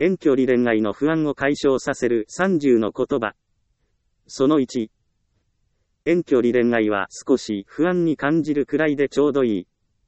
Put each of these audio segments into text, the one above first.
遠距離恋愛の不安を解消させる30の言葉。その1。遠距離恋愛は少し不安に感じるくらいでちょうどいい。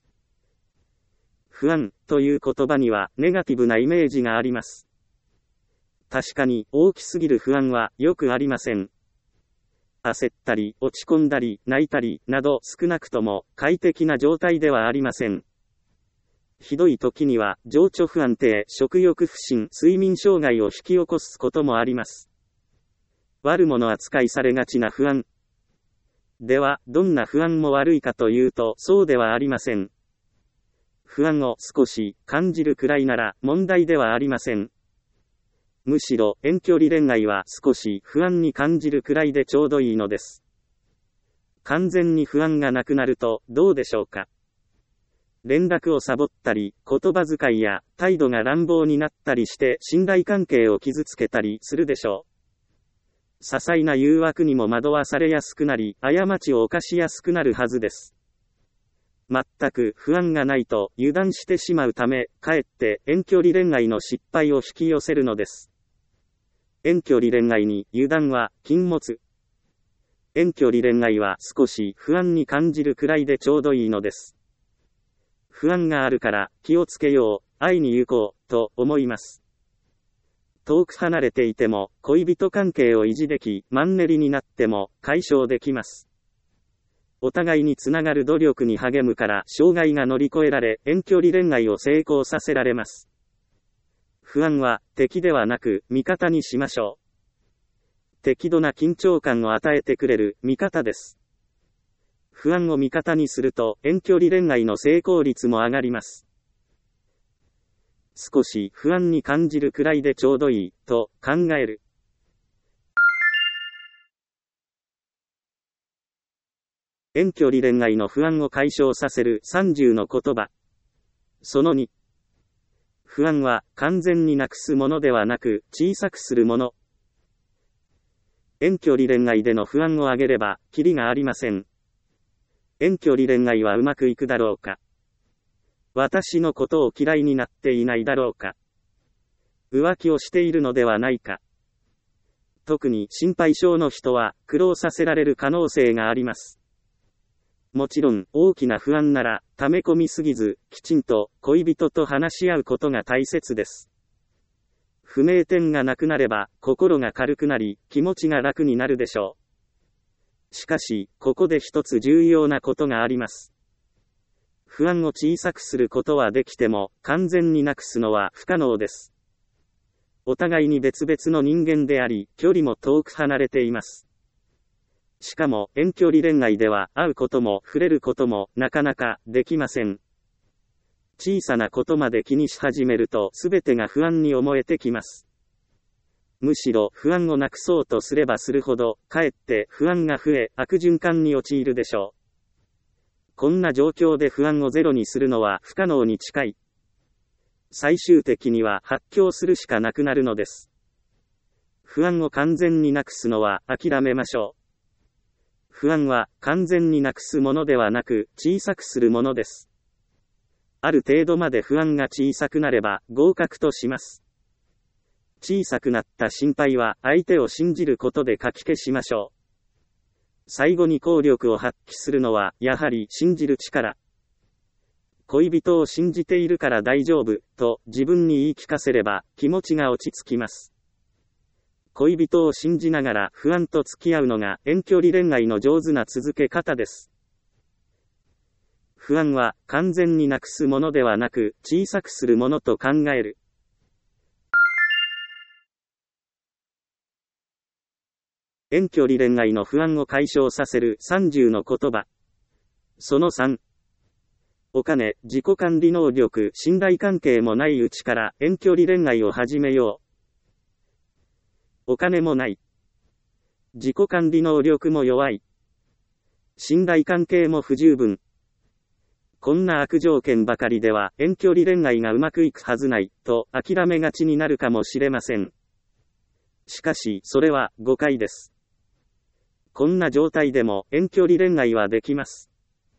不安という言葉にはネガティブなイメージがあります。確かに大きすぎる不安はよくありません。焦ったり落ち込んだり泣いたりなど少なくとも快適な状態ではありません。ひどい時には情緒不安定、食欲不振、睡眠障害を引き起こすこともあります。悪者扱いされがちな不安。では、どんな不安も悪いかというと、そうではありません。不安を少し感じるくらいなら問題ではありません。むしろ遠距離恋愛は少し不安に感じるくらいでちょうどいいのです。完全に不安がなくなるとどうでしょうか。連絡をサボったり、言葉遣いや態度が乱暴になったりして信頼関係を傷つけたりするでしょう。些細な誘惑にも惑わされやすくなり、過ちを犯しやすくなるはずです。全く不安がないと油断してしまうため、かえって遠距離恋愛の失敗を引き寄せるのです。遠距離恋愛に油断は禁物。遠距離恋愛は少し不安に感じるくらいでちょうどいいのです。不安があるから気をつけよう、会いに行こう、と思います。遠く離れていても恋人関係を維持でき、マンネリになっても解消できます。お互いにつながる努力に励むから障害が乗り越えられ、遠距離恋愛を成功させられます。不安は敵ではなく味方にしましょう。適度な緊張感を与えてくれる味方です。不安を味方にすると遠距離恋愛の成功率も上がります。少し不安に感じるくらいでちょうどいいと考える。遠距離恋愛の不安を解消させる30の言葉。その2。不安は完全になくすものではなく小さくするもの。遠距離恋愛での不安を挙げればキリがありません。遠距離恋愛はうまくいくだろうか。私のことを嫌いになっていないだろうか。浮気をしているのではないか。特に心配性の人は苦労させられる可能性があります。もちろん大きな不安なら溜め込みすぎず、きちんと恋人と話し合うことが大切です。不明点がなくなれば心が軽くなり気持ちが楽になるでしょう。しかし、ここで一つ重要なことがあります。不安を小さくすることはできても、完全になくすのは不可能です。お互いに別々の人間であり、距離も遠く離れています。しかも、遠距離恋愛では、会うことも触れることも、なかなかできません。小さなことまで気にし始めると、すべてが不安に思えてきます。むしろ不安をなくそうとすればするほど、かえって不安が増え、悪循環に陥るでしょう。こんな状況で不安をゼロにするのは不可能に近い。最終的には発狂するしかなくなるのです。不安を完全になくすのは諦めましょう。不安は完全になくすものではなく、小さくするものです。ある程度まで不安が小さくなれば合格とします。小さくなった心配は相手を信じることでかき消しましょう。最後に効力を発揮するのはやはり信じる力。恋人を信じているから大丈夫と自分に言い聞かせれば気持ちが落ち着きます。恋人を信じながら不安と付き合うのが遠距離恋愛の上手な続け方です。不安は完全になくすものではなく小さくするものと考える。遠距離恋愛の不安を解消させる30の言葉。その3。お金、自己管理能力、信頼関係もないうちから遠距離恋愛を始めよう。お金もない。自己管理能力も弱い。信頼関係も不十分。こんな悪条件ばかりでは遠距離恋愛がうまくいくはずない、と諦めがちになるかもしれません。しかし、それは誤解です。こんな状態でも遠距離恋愛はできます。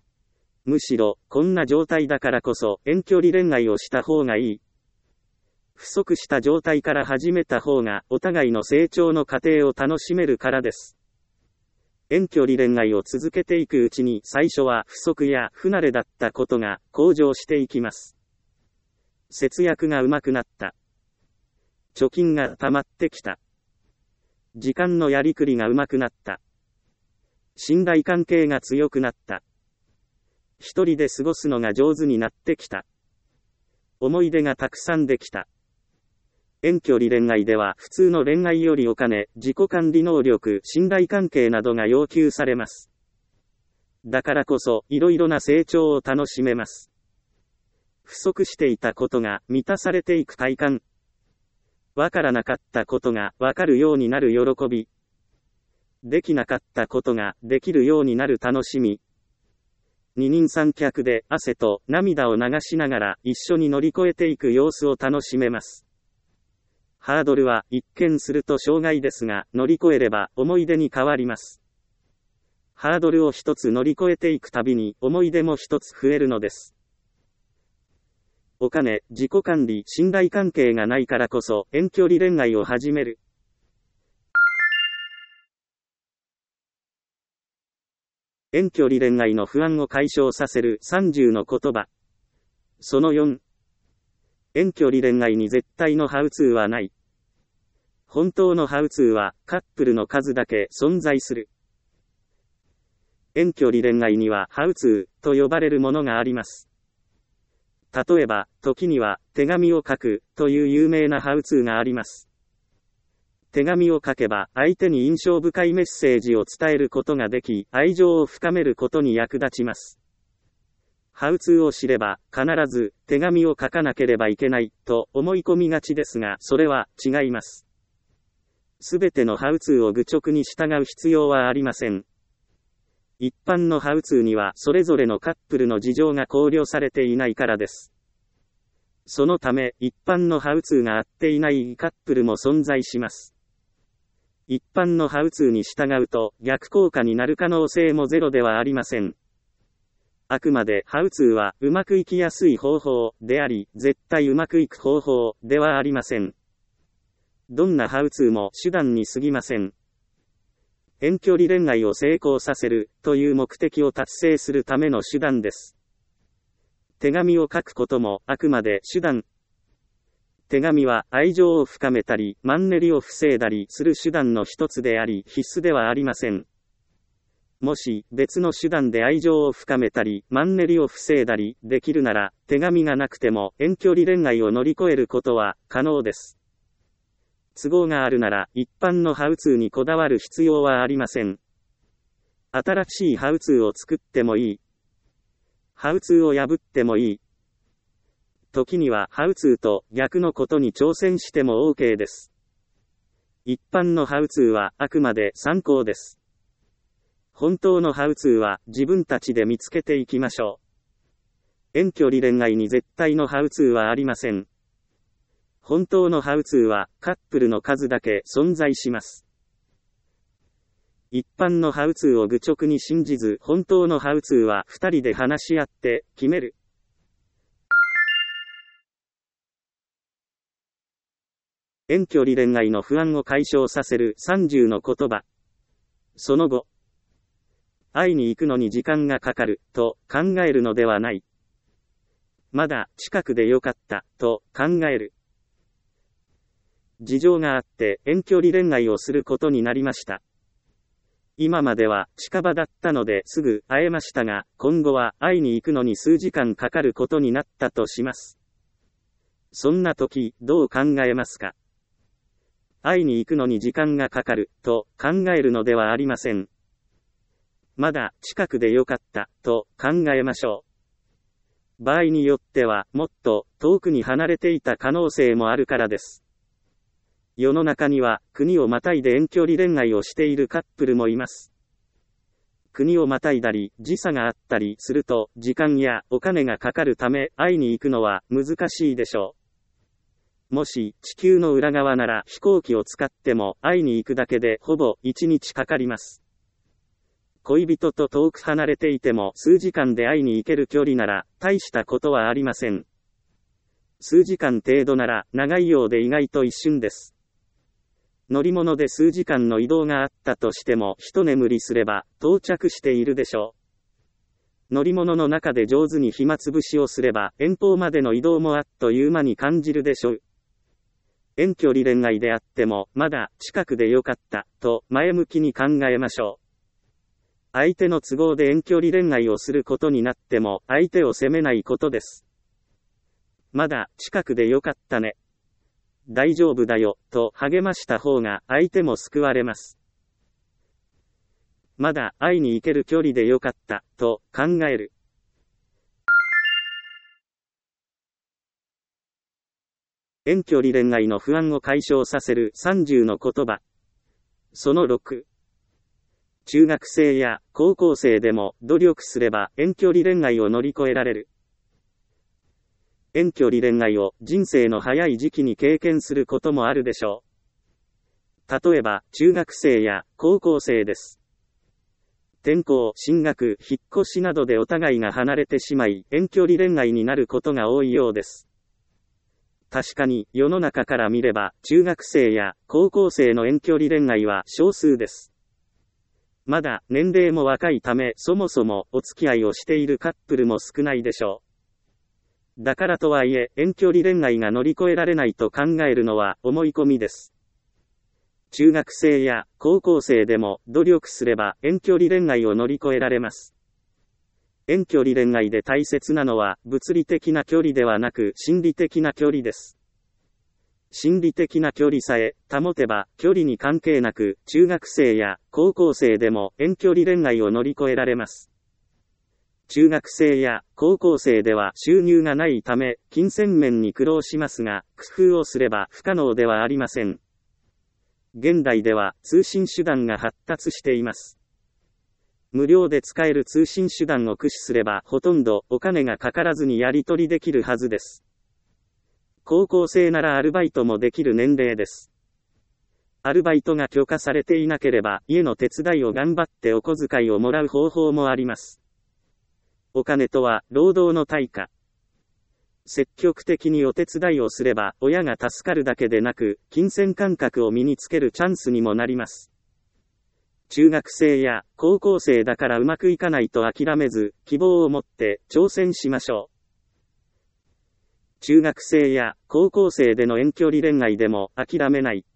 むしろ、こんな状態だからこそ遠距離恋愛をした方がいい。 不足した状態から始めた方がお互いの成長の過程を楽しめるからです。遠距離恋愛を続けていくうちに最初は不足や不慣れだったことが向上していきます。節約が上手くなった。貯金が溜まってきた。時間のやりくりが上手くなった。信頼関係が強くなった。一人で過ごすのが上手になってきた。思い出がたくさんできた。遠距離恋愛では普通の恋愛よりお金、自己管理能力、信頼関係などが要求されます。だからこそ、いろいろな成長を楽しめます。不足していたことが満たされていく快感。わからなかったことがわかるようになる喜び。できなかったことができるようになる楽しみ。二人三脚で汗と涙を流しながら一緒に乗り越えていく様子を楽しめます。ハードルは一見すると障害ですが、乗り越えれば思い出に変わります。ハードルを一つ乗り越えていくたびに思い出も一つ増えるのです。お金、自己管理、信頼関係がないからこそ遠距離恋愛を始める。遠距離恋愛の不安を解消させる30の言葉。その4。遠距離恋愛に絶対のハウツーはない。本当のハウツーはカップルの数だけ存在する。遠距離恋愛にはハウツーと呼ばれるものがあります。例えば、時には手紙を書くという有名なハウツーがあります。手紙を書けば相手に印象深いメッセージを伝えることができ、愛情を深めることに役立ちます。ハウツーを知れば必ず手紙を書かなければいけないと思い込みがちですが、それは違います。すべてのハウツーを愚直に従う必要はありません。一般のハウツーにはそれぞれのカップルの事情が考慮されていないからです。そのため一般のハウツーが合っていないカップルも存在します。一般のハウツーに従うと逆効果になる可能性もゼロではありません。あくまでハウツーはうまくいきやすい方法であり、絶対うまくいく方法ではありません。どんなハウツーも手段に過ぎません。遠距離恋愛を成功させるという目的を達成するための手段です。手紙を書くこともあくまで手段。手紙は愛情を深めたり、マンネリを防いだりする手段の一つであり、必須ではありません。もし別の手段で愛情を深めたり、マンネリを防いだりできるなら、手紙がなくても遠距離恋愛を乗り越えることは可能です。都合があるなら一般のハウツーにこだわる必要はありません。新しいハウツーを作ってもいい。ハウツーを破ってもいい。時にはハウツーと逆のことに挑戦しても OK です。一般のハウツーはあくまで参考です。本当のハウツーは自分たちで見つけていきましょう。遠距離恋愛に絶対のハウツーはありません。本当のハウツーはカップルの数だけ存在します。一般のハウツーを愚直に信じず、本当のハウツーは二人で話し合って決める。遠距離恋愛の不安を解消させる30の言葉。その後、会いに行くのに時間がかかると考えるのではない。まだ近くでよかったと考える。事情があって遠距離恋愛をすることになりました。今までは近場だったのですぐ会えましたが、今後は会いに行くのに数時間かかることになったとします。そんな時どう考えますか？会いに行くのに時間がかかると考えるのではありません。まだ近くでよかったと考えましょう。場合によってはもっと遠くに離れていた可能性もあるからです。世の中には国をまたいで遠距離恋愛をしているカップルもいます。国をまたいだり時差があったりすると時間やお金がかかるため会いに行くのは難しいでしょう。もし地球の裏側なら飛行機を使っても会いに行くだけでほぼ1日かかります。恋人と遠く離れていても数時間で会いに行ける距離なら大したことはありません。 数時間程度なら長いようで意外と一瞬です。乗り物で数時間の移動があったとしても一眠りすれば到着しているでしょう。乗り物の中で上手に暇つぶしをすれば遠方までの移動もあっという間に感じるでしょう。遠距離恋愛であってもまだ近くでよかったと前向きに考えましょう。相手の都合で遠距離恋愛をすることになっても相手を責めないことです。まだ近くでよかったね。大丈夫だよ、と励ました方が相手も救われます。まだ会いに行ける距離でよかった、と考える。遠距離恋愛の不安を解消させる30の言葉。その6。中学生や高校生でも努力すれば遠距離恋愛を乗り越えられる。遠距離恋愛を人生の早い時期に経験することもあるでしょう。例えば、中学生や高校生です。転校、進学、引っ越しなどでお互いが離れてしまい、遠距離恋愛になることが多いようです。確かに、世の中から見れば、中学生や高校生の遠距離恋愛は少数です。まだ年齢も若いため、そもそもお付き合いをしているカップルも少ないでしょう。だからとはいえ、遠距離恋愛が乗り越えられないと考えるのは思い込みです。中学生や高校生でも努力すれば遠距離恋愛を乗り越えられます。遠距離恋愛で大切なのは物理的な距離ではなく心理的な距離です。心理的な距離さえ保てば距離に関係なく中学生や高校生でも遠距離恋愛を乗り越えられます。中学生や高校生では収入がないため、金銭面に苦労しますが、工夫をすれば不可能ではありません。現代では通信手段が発達しています。無料で使える通信手段を駆使すればほとんどお金がかからずにやり取りできるはずです。高校生ならアルバイトもできる年齢です。アルバイトが許可されていなければ家の手伝いを頑張ってお小遣いをもらう方法もあります。お金とは労働の対価。積極的にお手伝いをすれば親が助かるだけでなく金銭感覚を身につけるチャンスにもなります。中学生や高校生だからうまくいかないと諦めず希望を持って挑戦しましょう。中学生や高校生での遠距離恋愛でも諦めない。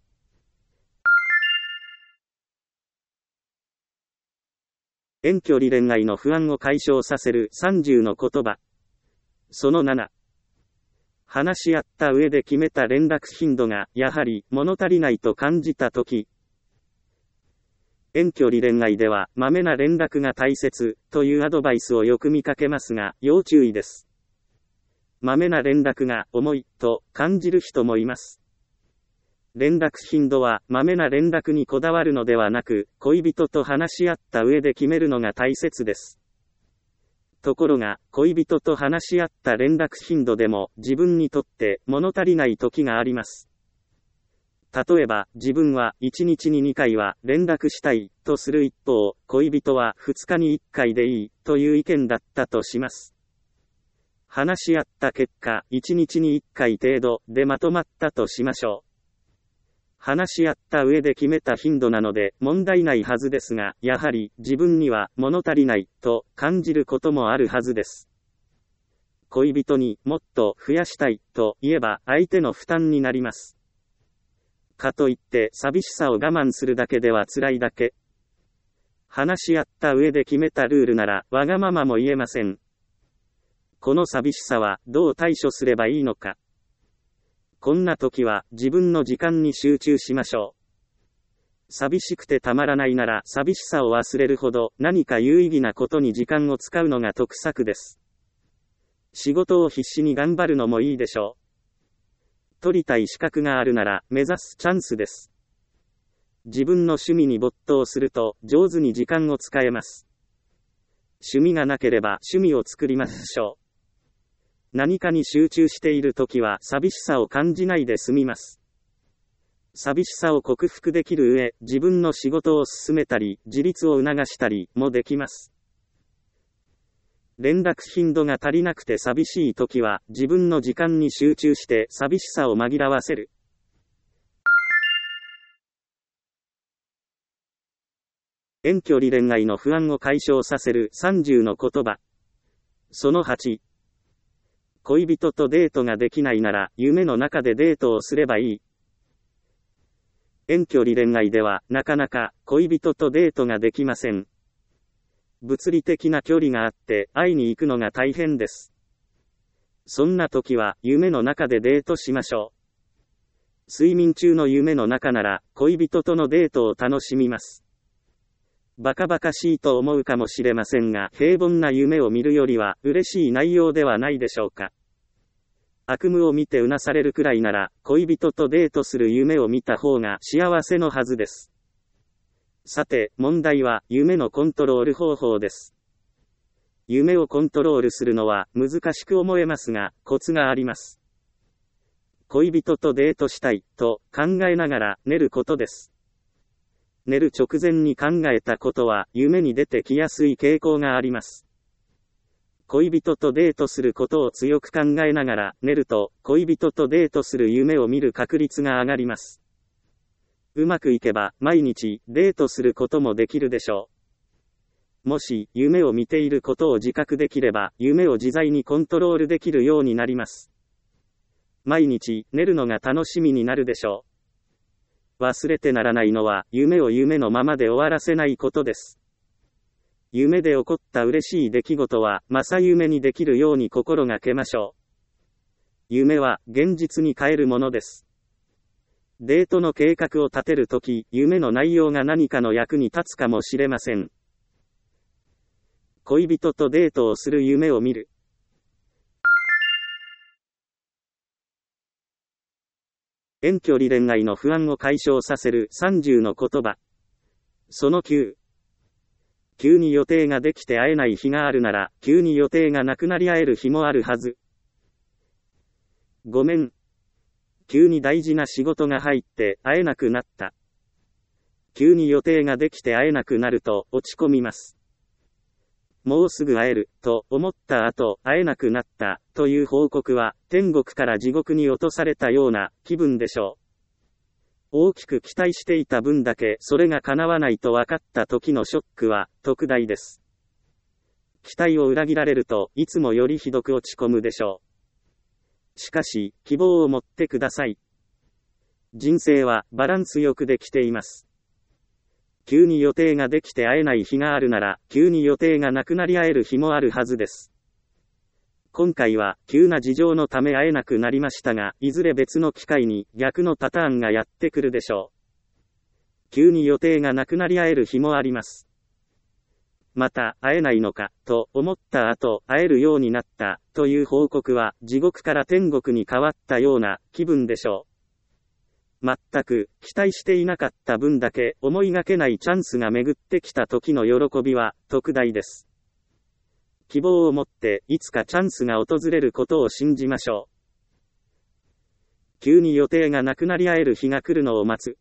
遠距離恋愛の不安を解消させる30の言葉。その7。話し合った上で決めた連絡頻度がやはり物足りないと感じたとき。遠距離恋愛ではまめな連絡が大切というアドバイスをよく見かけますが要注意です。まめな連絡が重いと感じる人もいます。連絡頻度はまめな連絡にこだわるのではなく、恋人と話し合った上で決めるのが大切です。ところが、恋人と話し合った連絡頻度でも自分にとって物足りない時があります。例えば、自分は1日に2回は連絡したいとする一方、恋人は2日に1回でいいという意見だったとします。話し合った結果、1日に1回程度でまとまったとしましょう。話し合った上で決めた頻度なので問題ないはずですが、やはり自分には物足りないと感じることもあるはずです。恋人にもっと増やしたいと言えば相手の負担になります。かといって寂しさを我慢するだけでは辛いだけ。話し合った上で決めたルールならわがままも言えません。この寂しさはどう対処すればいいのか。こんな時は自分の時間に集中しましょう。寂しくてたまらないなら寂しさを忘れるほど何か有意義なことに時間を使うのが得策です。仕事を必死に頑張るのもいいでしょう。取りたい資格があるなら目指すチャンスです。自分の趣味に没頭すると上手に時間を使えます。趣味がなければ趣味を作りましょう。何かに集中しているときは寂しさを感じないで済みます。寂しさを克服できる上、自分の仕事を進めたり、自立を促したりもできます。 連絡頻度が足りなくて寂しいときは、自分の時間に集中して寂しさを紛らわせる。遠距離恋愛の不安を解消させる30の言葉。その8。恋人とデートができないなら、夢の中でデートをすればいい。遠距離恋愛では、なかなか恋人とデートができません。物理的な距離があって、会いに行くのが大変です。そんな時は、夢の中でデートしましょう。睡眠中の夢の中なら、恋人とのデートを楽しみます。バカバカしいと思うかもしれませんが、平凡な夢を見るよりは、嬉しい内容ではないでしょうか。悪夢を見てうなされるくらいなら、恋人とデートする夢を見た方が幸せのはずです。さて、問題は、夢のコントロール方法です。夢をコントロールするのは難しく思えますが、コツがあります。恋人とデートしたい、と考えながら寝ることです。寝る直前に考えたことは、夢に出てきやすい傾向があります。恋人とデートすることを強く考えながら寝ると、恋人とデートする夢を見る確率が上がります。うまくいけば、毎日デートすることもできるでしょう。もし、夢を見ていることを自覚できれば、夢を自在にコントロールできるようになります。毎日寝るのが楽しみになるでしょう。忘れてならないのは、夢を夢のままで終わらせないことです。夢で起こった嬉しい出来事は、正夢にできるように心がけましょう。夢は、現実に変えるものです。デートの計画を立てるとき、夢の内容が何かの役に立つかもしれません。恋人とデートをする夢を見る。遠距離恋愛の不安を解消させる30の言葉。その9。急に予定ができて会えない日があるなら、急に予定がなくなり会える日もあるはず。ごめん。急に大事な仕事が入って会えなくなった。急に予定ができて会えなくなると落ち込みます。もうすぐ会えると思った後会えなくなったという報告は天国から地獄に落とされたような気分でしょう。大きく期待していた分だけそれが叶わないと分かった時のショックは特大です。期待を裏切られるといつもよりひどく落ち込むでしょう。しかし希望を持ってください。人生はバランスよくできています。急に予定ができて会えない日があるなら、急に予定がなくなり会える日もあるはずです。今回は、急な事情のため会えなくなりましたが、いずれ別の機会に、逆のパターンがやってくるでしょう。急に予定がなくなり会える日もあります。また、会えないのか、と思った後、会えるようになった、という報告は、地獄から天国に変わったような気分でしょう。全く期待していなかった分だけ思いがけないチャンスが巡ってきた時の喜びは特大です。希望を持っていつかチャンスが訪れることを信じましょう。急に予定がなくなり会える日が来るのを待つ。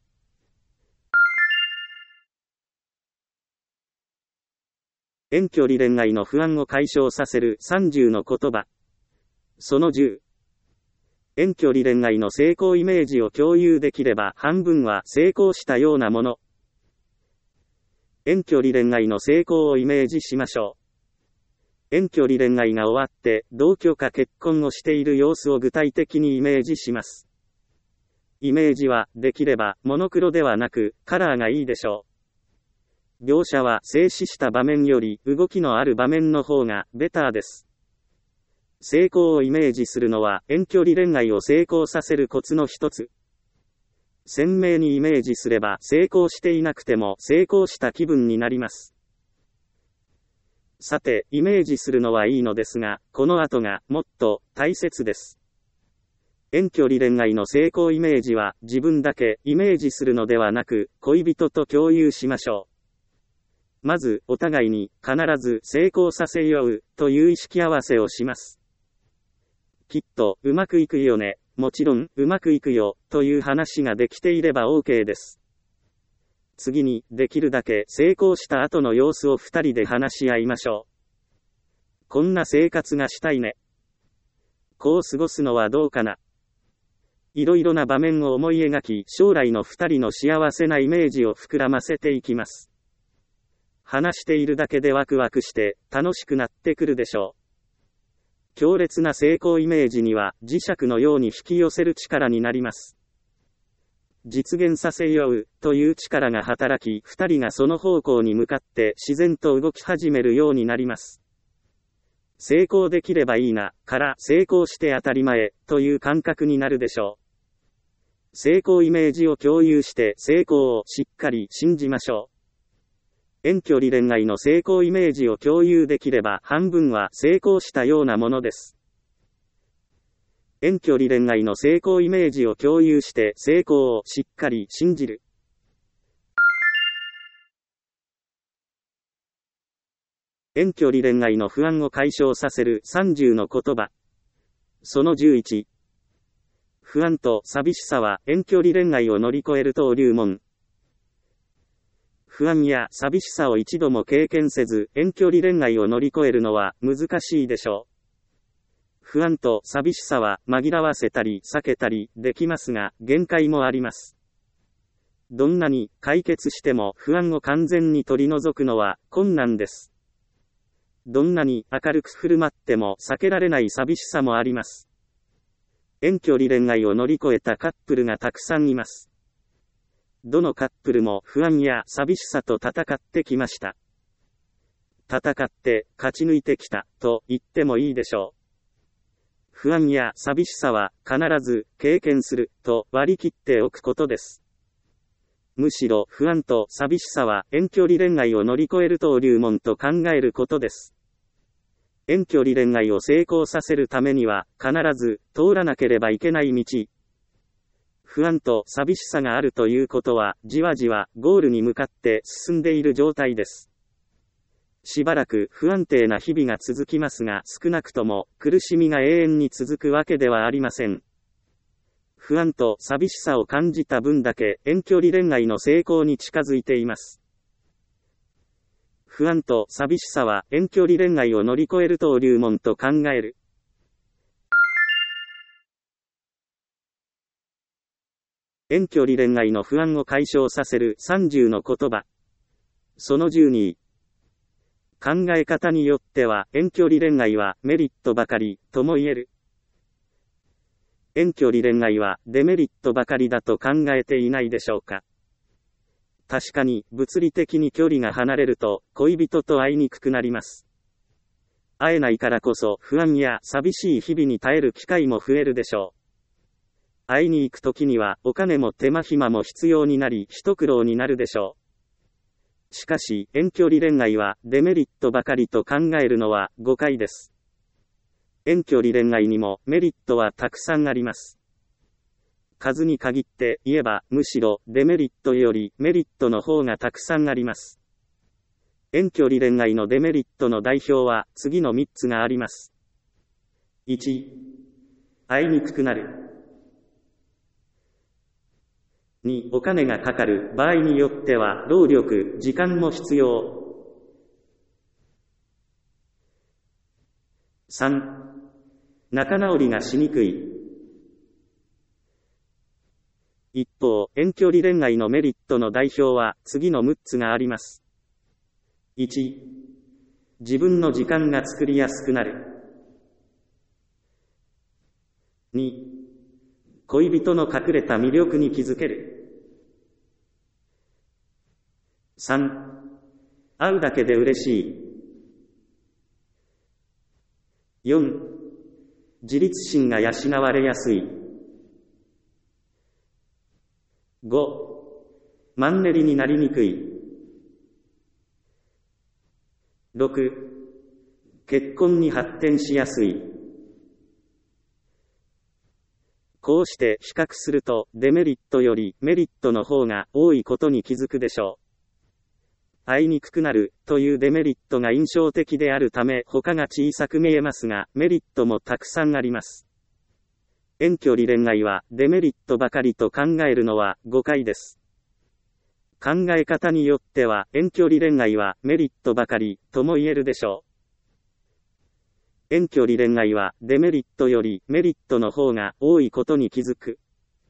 遠距離恋愛の不安を解消させる30の言葉。その10。遠距離恋愛の成功イメージを共有できれば半分は成功したようなもの。遠距離恋愛の成功をイメージしましょう。遠距離恋愛が終わって同居か結婚をしている様子を具体的にイメージします。イメージはできればモノクロではなくカラーがいいでしょう。描写は静止した場面より動きのある場面の方がベターです。成功をイメージするのは遠距離恋愛を成功させるコツの一つ。鮮明にイメージすれば成功していなくても成功した気分になります。さて、イメージするのはいいのですが、この後がもっと大切です。遠距離恋愛の成功イメージは自分だけイメージするのではなく、恋人と共有しましょう。まず、お互いに必ず成功させようという意識合わせをします。きっとうまくいくよね、もちろんうまくいくよという話ができていれば OK です。次にできるだけ成功した後の様子を2人で話し合いましょう。 こんな生活がしたいね。こう過ごすのはどうかな。いろいろな場面を思い描き、将来の二人の幸せなイメージを膨らませていきます。話しているだけでワクワクして楽しくなってくるでしょう。強烈な成功イメージには磁石のように引き寄せる力になります。実現させようという力が働き、二人がその方向に向かって自然と動き始めるようになります。成功できればいいな、から成功して当たり前という感覚になるでしょう。成功イメージを共有して成功をしっかり信じましょう。遠距離恋愛の成功イメージを共有できれば半分は成功したようなものです。遠距離恋愛の成功イメージを共有して成功をしっかり信じる。遠距離恋愛の不安を解消させる30の言葉。その11。不安と寂しさは遠距離恋愛を乗り越える登竜門。不安や寂しさを一度も経験せず遠距離恋愛を乗り越えるのは難しいでしょう。不安と寂しさは紛らわせたり避けたりできますが限界もあります。どんなに解決しても不安を完全に取り除くのは困難です。どんなに明るく振る舞っても避けられない寂しさもあります。遠距離恋愛を乗り越えたカップルがたくさんいます。どのカップルも不安や寂しさと戦ってきました。戦って勝ち抜いてきたと言ってもいいでしょう。不安や寂しさは必ず経験すると割り切っておくことです。むしろ不安と寂しさは遠距離恋愛を乗り越える登竜門と考えることです。遠距離恋愛を成功させるためには必ず通らなければいけない道。不安と寂しさがあるということはじわじわゴールに向かって進んでいる状態です。しばらく不安定な日々が続きますが少なくとも苦しみが永遠に続くわけではありません。不安と寂しさを感じた分だけ遠距離恋愛の成功に近づいています。不安と寂しさは遠距離恋愛を乗り越える登竜門と考える。遠距離恋愛の不安を解消させる30の言葉。その12。考え方によっては遠距離恋愛はメリットばかりとも言える。遠距離恋愛はデメリットばかりだと考えていないでしょうか。確かに物理的に距離が離れると恋人と会いにくくなります。会えないからこそ不安や寂しい日々に耐える機会も増えるでしょう。会いに行くときにはお金も手間暇も必要になり一苦労になるでしょう。しかし遠距離恋愛はデメリットばかりと考えるのは誤解です。遠距離恋愛にもメリットはたくさんあります。数に限って言えばむしろデメリットよりメリットの方がたくさんあります。遠距離恋愛のデメリットの代表は次の3つがあります。1、会いにくくなる。2、お金がかかる、場合によっては労力、時間も必要。3、仲直りがしにくい。一方、遠距離恋愛のメリットの代表は次の6つがあります。1、自分の時間が作りやすくなる。2、恋人の隠れた魅力に気づける。3、会うだけで嬉しい。4、自立心が養われやすい。5、マンネリになりにくい。6、結婚に発展しやすい。こうして比較するとデメリットよりメリットの方が多いことに気づくでしょう。会いにくくなるというデメリットが印象的であるため他が小さく見えますがメリットもたくさんあります。遠距離恋愛はデメリットばかりと考えるのは誤解です。考え方によっては遠距離恋愛はメリットばかりとも言えるでしょう。 遠距離恋愛はデメリットよりメリットの方が多いことに気づく。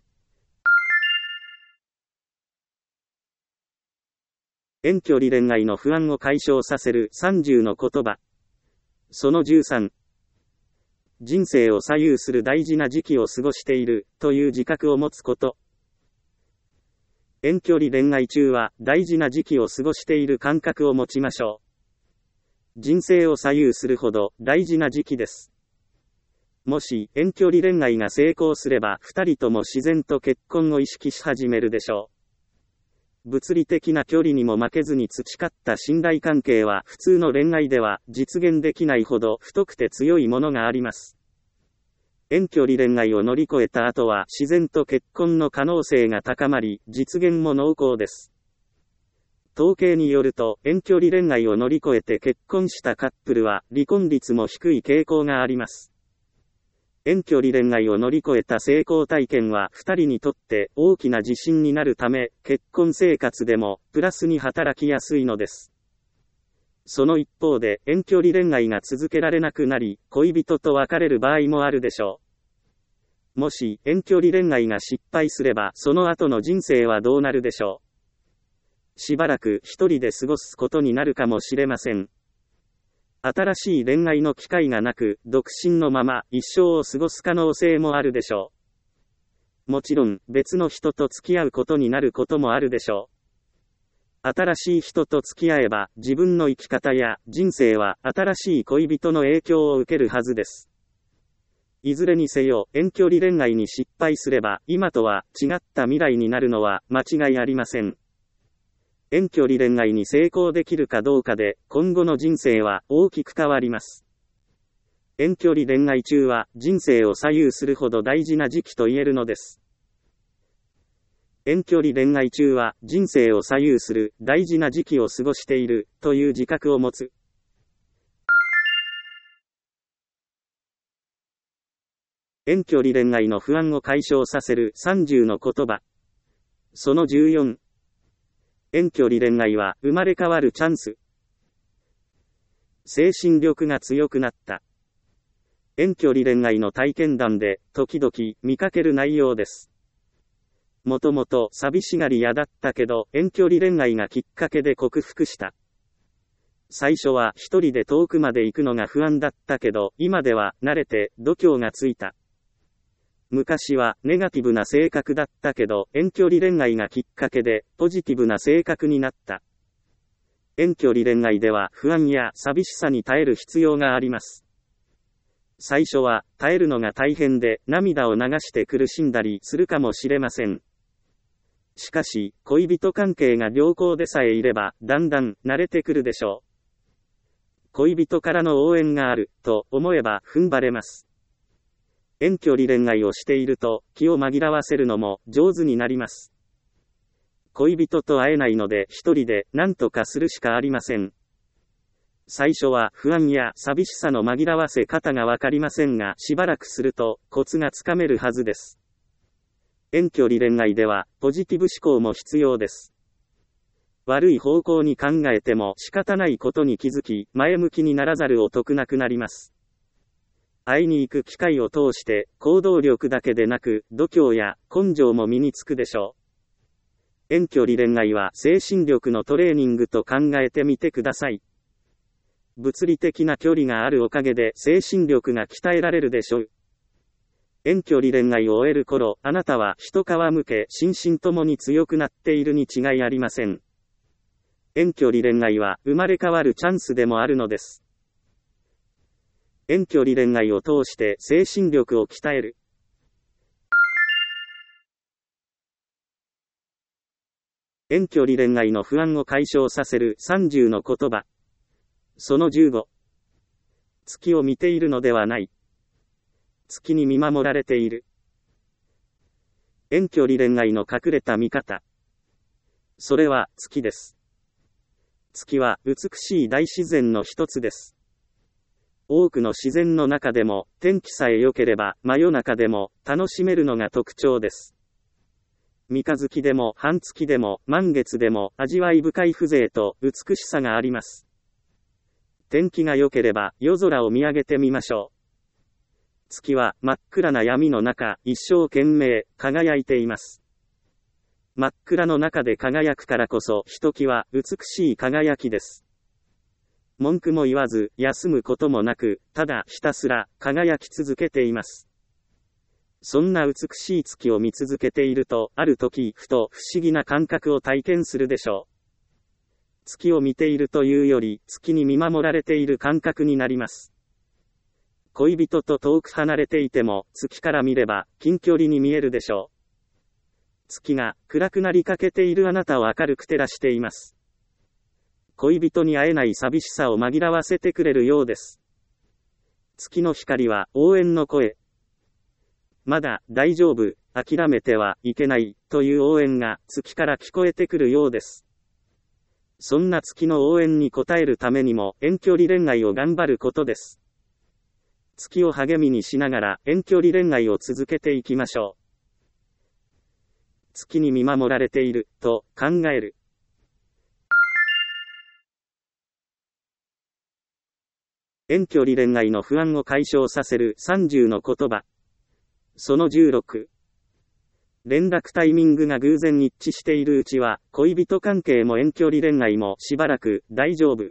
遠距離恋愛の不安を解消させる30の言葉。その13。人生を左右する大事な時期を過ごしているという自覚を持つこと。遠距離恋愛中は大事な時期を過ごしている感覚を持ちましょう。人生を左右するほど大事な時期です。もし遠距離恋愛が成功すれば2人とも自然と結婚を意識し始めるでしょう。物理的な距離にも負けずに培った信頼関係は普通の恋愛では実現できないほど太くて強いものがあります。遠距離恋愛を乗り越えた後は自然と結婚の可能性が高まり、実現も濃厚です。統計によると、遠距離恋愛を乗り越えて結婚したカップルは、離婚率も低い傾向があります。遠距離恋愛を乗り越えた成功体験は、2人にとって大きな自信になるため、結婚生活でも、プラスに働きやすいのです。その一方で、遠距離恋愛が続けられなくなり、恋人と別れる場合もあるでしょう。もし、遠距離恋愛が失敗すれば、その後の人生はどうなるでしょう。しばらく一人で過ごすことになるかもしれません。新しい恋愛の機会がなく、独身のまま一生を過ごす可能性もあるでしょう。もちろん、別の人と付き合うことになることもあるでしょう。新しい人と付き合えば、自分の生き方や人生は新しい恋人の影響を受けるはずです。いずれにせよ、遠距離恋愛に失敗すれば、今とは違った未来になるのは間違いありません。遠距離恋愛に成功できるかどうかで、今後の人生は大きく変わります。遠距離恋愛中は人生を左右するほど大事な時期と言えるのです。遠距離恋愛中は人生を左右する大事な時期を過ごしているという自覚を持つ。遠距離恋愛の不安を解消させる30の言葉。その14。遠距離恋愛は生まれ変わるチャンス。精神力が強くなった。遠距離恋愛の体験談で時々見かける内容です。もともと寂しがり屋だったけど遠距離恋愛がきっかけで克服した。最初は一人で遠くまで行くのが不安だったけど今では慣れて度胸がついた。昔はネガティブな性格だったけど遠距離恋愛がきっかけでポジティブな性格になった。遠距離恋愛では不安や寂しさに耐える必要があります。最初は耐えるのが大変で涙を流して苦しんだりするかもしれません。しかし恋人関係が良好でさえいればだんだん慣れてくるでしょう。恋人からの応援があると思えば踏ん張れます。遠距離恋愛をしていると気を紛らわせるのも上手になります。恋人と会えないので一人で何とかするしかありません。最初は不安や寂しさの紛らわせ方がわかりませんがしばらくするとコツがつかめるはずです。遠距離恋愛ではポジティブ思考も必要です。悪い方向に考えても仕方ないことに気づき前向きにならざるを得なくなります。会いに行く機会を通して行動力だけでなく度胸や根性も身につくでしょう。遠距離恋愛は精神力のトレーニングと考えてみてください。物理的な距離があるおかげで精神力が鍛えられるでしょう。遠距離恋愛を終える頃、あなたは一皮むけ心身ともに強くなっているに違いありません。遠距離恋愛は生まれ変わるチャンスでもあるのです。遠距離恋愛を通して精神力を鍛える。遠距離恋愛の不安を解消させる30の言葉。その15。月を見ているのではない。月に見守られている。遠距離恋愛の隠れた見方。それは月です。月は美しい大自然の一つです。多くの自然の中でも、天気さえ良ければ、真夜中でも、楽しめるのが特徴です。三日月でも、半月でも、満月でも、味わい深い風情と美しさがあります。 天気が良ければ夜空を見上げてみましょう。月は真っ暗な闇の中、一生懸命輝いています。真っ暗の中で輝くからこそ、ひときわ美しい輝きです。文句も言わず、休むこともなく、ただひたすら輝き続けています。そんな美しい月を見続けていると、ある時、ふと不思議な感覚を体験するでしょう。月を見ているというより、月に見守られている感覚になります。恋人と遠く離れていても、月から見れば、近距離に見えるでしょう。月が暗くなりかけているあなたを明るく照らしています。恋人に会えない寂しさを紛らわせてくれるようです。月の光は応援の声。まだ大丈夫、諦めてはいけない、という応援が月から聞こえてくるようです。そんな月の応援に応えるためにも遠距離恋愛を頑張ることです。月を励みにしながら遠距離恋愛を続けていきましょう。月に見守られている、と考える。遠距離恋愛の不安を解消させる30の言葉。その16。連絡タイミングが偶然一致しているうちは、恋人関係も遠距離恋愛もしばらく大丈夫。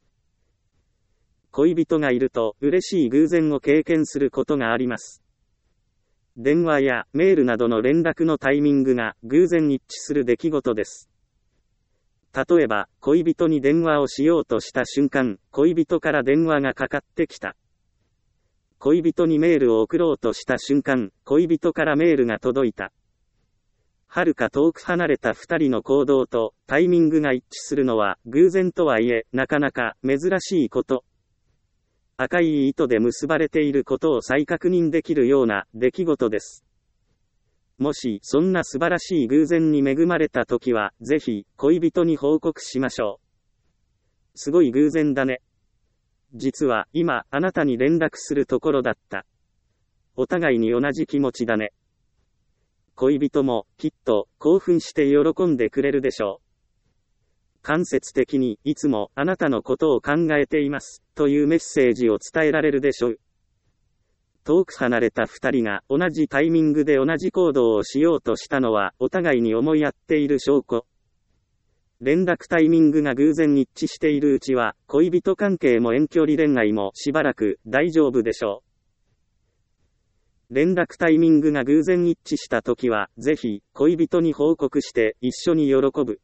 恋人がいると嬉しい偶然を経験することがあります。電話やメールなどの連絡のタイミングが偶然一致する出来事です。例えば、恋人に電話をしようとした瞬間、恋人から電話がかかってきた。恋人にメールを送ろうとした瞬間、恋人からメールが届いた。遥か遠く離れた二人の行動とタイミングが一致するのは偶然とはいえ、なかなか珍しいこと。赤い糸で結ばれていることを再確認できるような出来事です。もしそんな素晴らしい偶然に恵まれた時は、ぜひ恋人に報告しましょう。すごい偶然だね。実は今あなたに連絡するところだった。お互いに同じ気持ちだね。恋人もきっと興奮して喜んでくれるでしょう。間接的にいつもあなたのことを考えていますというメッセージを伝えられるでしょう。遠く離れた二人が同じタイミングで同じ行動をしようとしたのはお互いに思い合っている証拠。連絡タイミングが偶然一致しているうちは恋人関係も遠距離恋愛もしばらく大丈夫でしょう。連絡タイミングが偶然一致したときはぜひ恋人に報告して一緒に喜ぶ。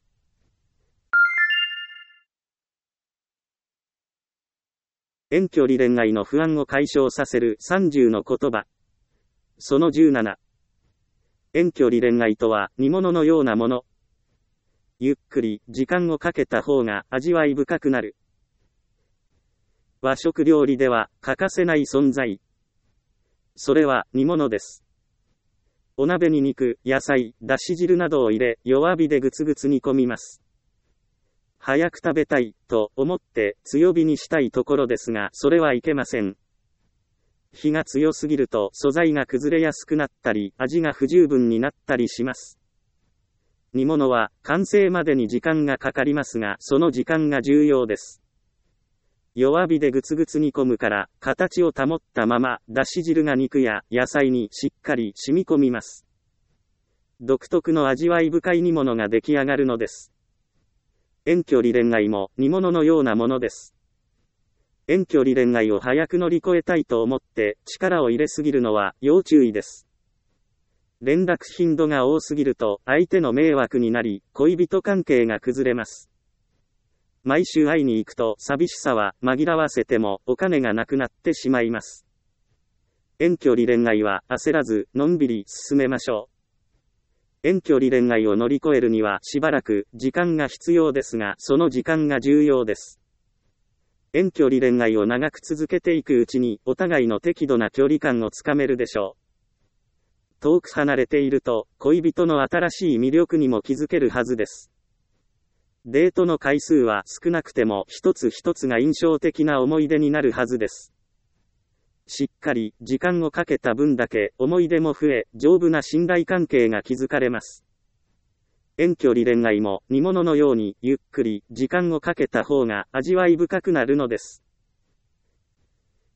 遠距離恋愛の不安を解消させる30の言葉。その17。遠距離恋愛とは煮物のようなもの。ゆっくり時間をかけた方が味わい深くなる。和食料理では欠かせない存在。それは煮物です。お鍋に肉、野菜、だし汁などを入れ、弱火でぐつぐつ煮込みます。早く食べたい、と思って強火にしたいところですが、それはいけません。火が強すぎると素材が崩れやすくなったり、味が不十分になったりします。煮物は完成までに時間がかかりますが、その時間が重要です。弱火でぐつぐつ煮込むから、形を保ったまま、だし汁が肉や野菜にしっかり染み込みます。独特の味わい深い煮物が出来上がるのです。遠距離恋愛も煮物のようなものです。遠距離恋愛を早く乗り越えたいと思って力を入れすぎるのは要注意です。連絡頻度が多すぎると相手の迷惑になり、恋人関係が崩れます。毎週会いに行くと寂しさは紛らわせてもお金がなくなってしまいます。遠距離恋愛は焦らずのんびり進めましょう。遠距離恋愛を乗り越えるにはしばらく時間が必要ですが、その時間が重要です。遠距離恋愛を長く続けていくうちにお互いの適度な距離感をつかめるでしょう。遠く離れていると恋人の新しい魅力にも気づけるはずです。デートの回数は少なくても一つ一つが印象的な思い出になるはずです。しっかり時間をかけた分だけ思い出も増え、丈夫な信頼関係が築かれます。遠距離恋愛も煮物のようにゆっくり時間をかけた方が味わい深くなるのです。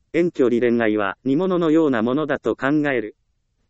遠距離恋愛は煮物のようなものだと考える。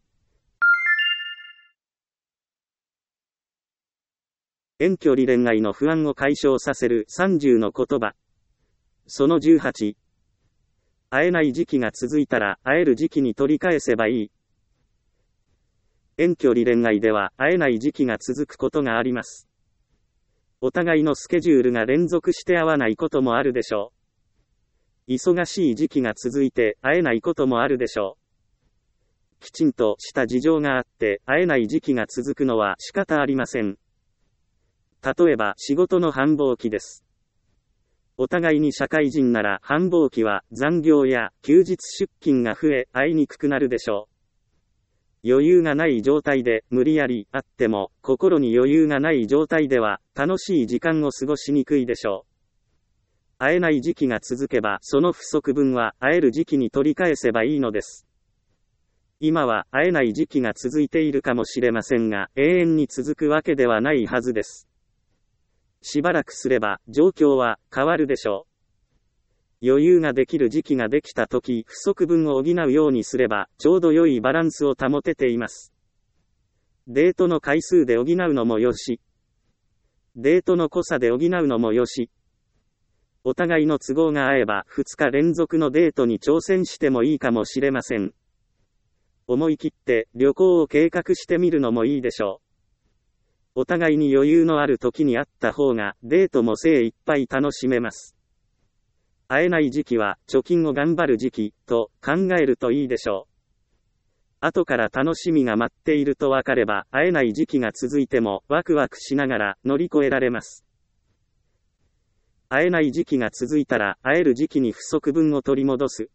遠距離恋愛の不安を解消させる30の言葉。その18。会えない時期が続いたら会える時期に取り返せばいい。遠距離恋愛では会えない時期が続くことがあります。お互いのスケジュールが連続して合わないこともあるでしょう。忙しい時期が続いて会えないこともあるでしょう。きちんとした事情があって会えない時期が続くのは仕方ありません。例えば仕事の繁忙期です。お互いに社会人なら繁忙期は残業や休日出勤が増え会いにくくなるでしょう。余裕がない状態で無理やり会っても心に余裕がない状態では楽しい時間を過ごしにくいでしょう。会えない時期が続けばその不足分は会える時期に取り返せばいいのです。今は会えない時期が続いているかもしれませんが永遠に続くわけではないはずです。しばらくすれば状況は変わるでしょう。余裕ができる時期ができたとき不足分を補うようにすればちょうど良いバランスを保てています。デートの回数で補うのもよし、デートの濃さで補うのもよし、お互いの都合が合えば2日連続のデートに挑戦してもいいかもしれません。思い切って旅行を計画してみるのもいいでしょう。お互いに余裕のある時に会った方がデートも精一杯楽しめます。会えない時期は貯金を頑張る時期と考えるといいでしょう。後から楽しみが待っていると分かれば会えない時期が続いてもワクワクしながら乗り越えられます。会えない時期が続いたら会える時期に不足分を取り戻す。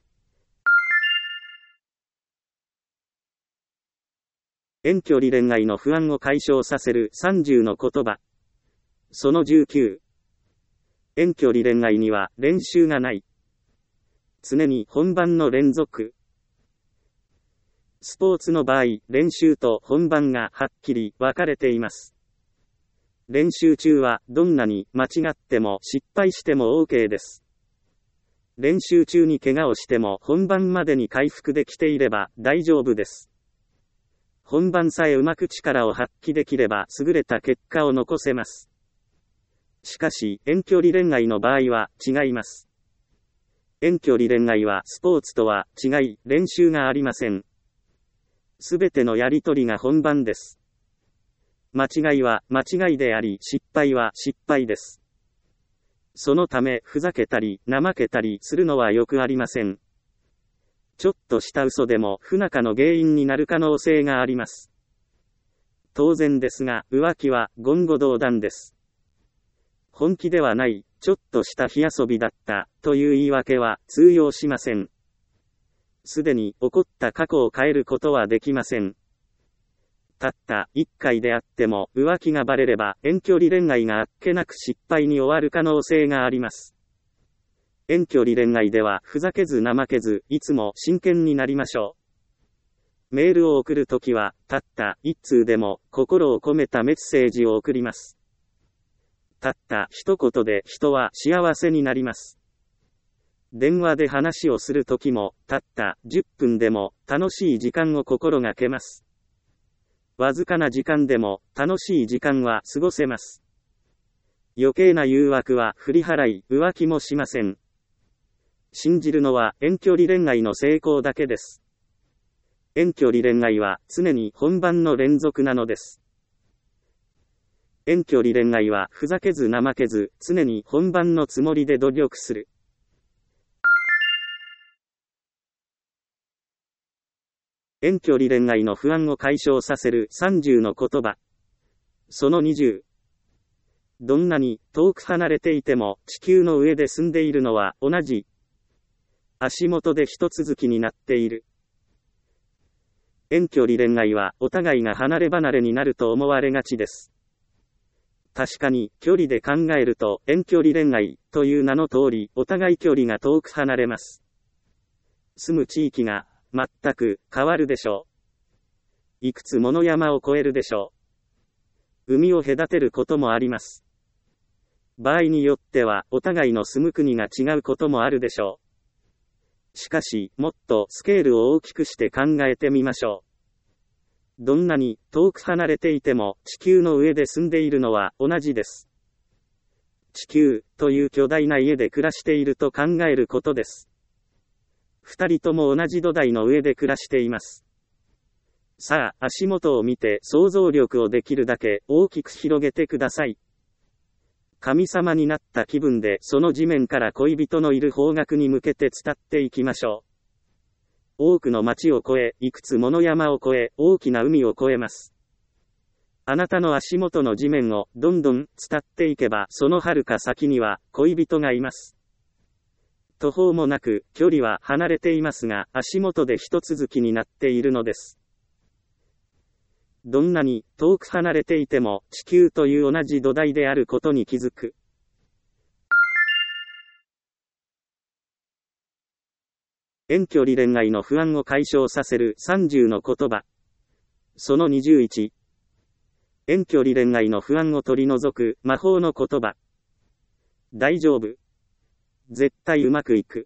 遠距離恋愛の不安を解消させる30の言葉。その19。遠距離恋愛には練習がない。常に本番の連続。スポーツの場合、練習と本番がはっきり分かれています。練習中はどんなに間違っても失敗しても OK です。練習中に怪我をしても本番までに回復できていれば大丈夫です。本番さえうまく力を発揮できれば優れた結果を残せます。しかし、遠距離恋愛の場合は違います。遠距離恋愛はスポーツとは違い、練習がありません。すべてのやりとりが本番です。間違いは間違いであり、失敗は失敗です。そのため、ふざけたり、怠けたりするのはよくありません。ちょっとした嘘でも不仲の原因になる可能性があります。当然ですが、浮気は言語道断です。本気ではない、ちょっとした火遊びだった、という言い訳は通用しません。すでに起こった過去を変えることはできません。たった一回であっても浮気がバレれば遠距離恋愛があっけなく失敗に終わる可能性があります。遠距離恋愛ではふざけず怠けず、いつも真剣になりましょう。メールを送るときは、たった一通でも心を込めたメッセージを送ります。たった一言で人は幸せになります。電話で話をするときも、たった10分でも楽しい時間を心がけます。わずかな時間でも楽しい時間は過ごせます。余計な誘惑は振り払い、浮気もしません。信じるのは遠距離恋愛の成功だけです。遠距離恋愛は常に本番の連続なのです。遠距離恋愛はふざけず怠けず、常に本番のつもりで努力する。遠距離恋愛の不安を解消させる30の言葉。その20。どんなに遠く離れていても地球の上で住んでいるのは同じ。足元で一続きになっている。遠距離恋愛はお互いが離れ離れになると思われがちです。確かに距離で考えると遠距離恋愛という名の通りお互い距離が遠く離れます。住む地域が全く変わるでしょう。いくつもの山を越えるでしょう。海を隔てることもあります。場合によってはお互いの住む国が違うこともあるでしょう。 しかし、もっとスケールを大きくして考えてみましょう。どんなに遠く離れていても地球の上で住んでいるのは同じです。地球という巨大な家で暮らしていると考えることです。二人とも同じ土台の上で暮らしています。さあ、足元を見て想像力をできるだけ大きく広げてください。神様になった気分でその地面から恋人のいる方角に向けて伝っていきましょう。多くの町を越え、いくつもの山を越え、大きな海を越えます。あなたの足元の地面をどんどん伝っていけば、その遥か先には恋人がいます。途方もなく距離は離れていますが、足元で一続きになっているのです。どんなに遠く離れていても地球という同じ土台であることに気づく。遠距離恋愛の不安を解消させる30の言葉。その21。遠距離恋愛の不安を取り除く魔法の言葉。大丈夫。絶対うまくいく。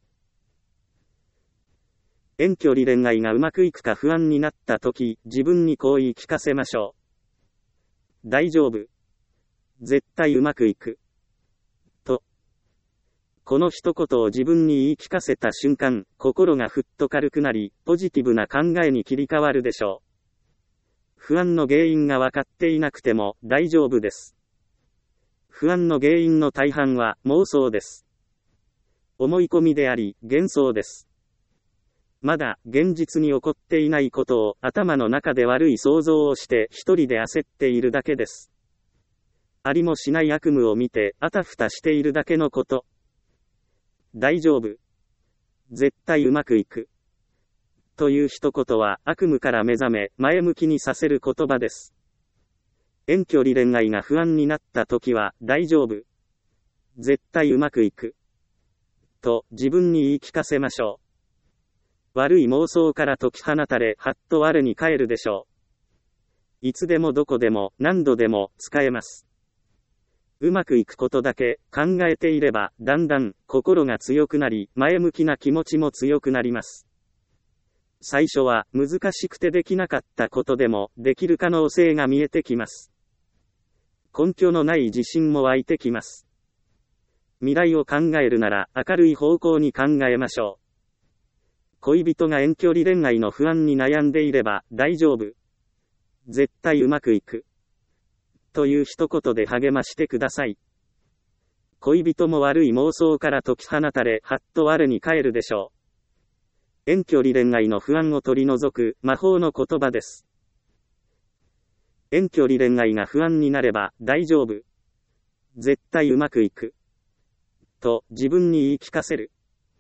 遠距離恋愛がうまくいくか不安になったとき、自分にこう言い聞かせましょう。大丈夫。絶対うまくいく。と。この一言を自分に言い聞かせた瞬間、心がふっと軽くなり、ポジティブな考えに切り替わるでしょう。不安の原因が分かっていなくても大丈夫です。不安の原因の大半は妄想です。思い込みであり、幻想です。まだ現実に起こっていないことを頭の中で悪い想像をして一人で焦っているだけです。ありもしない悪夢を見てあたふたしているだけのこと。大丈夫。絶対うまくいく。という一言は悪夢から目覚め前向きにさせる言葉です。遠距離恋愛が不安になった時は大丈夫。絶対うまくいく。と自分に言い聞かせましょう。悪い妄想から解き放たれ、はっと我に返るでしょう。いつでもどこでも何度でも使えます。うまくいくことだけ考えていれば、だんだん心が強くなり、前向きな気持ちも強くなります。最初は難しくてできなかったことでも、できる可能性が見えてきます。根拠のない自信も湧いてきます。未来を考えるなら明るい方向に考えましょう。恋人が遠距離恋愛の不安に悩んでいれば大丈夫。絶対うまくいく。という一言で励ましてください。恋人も悪い妄想から解き放たれ、はっと我に返るでしょう。遠距離恋愛の不安を取り除く魔法の言葉です。遠距離恋愛が不安になれば大丈夫。絶対うまくいく。と自分に言い聞かせる。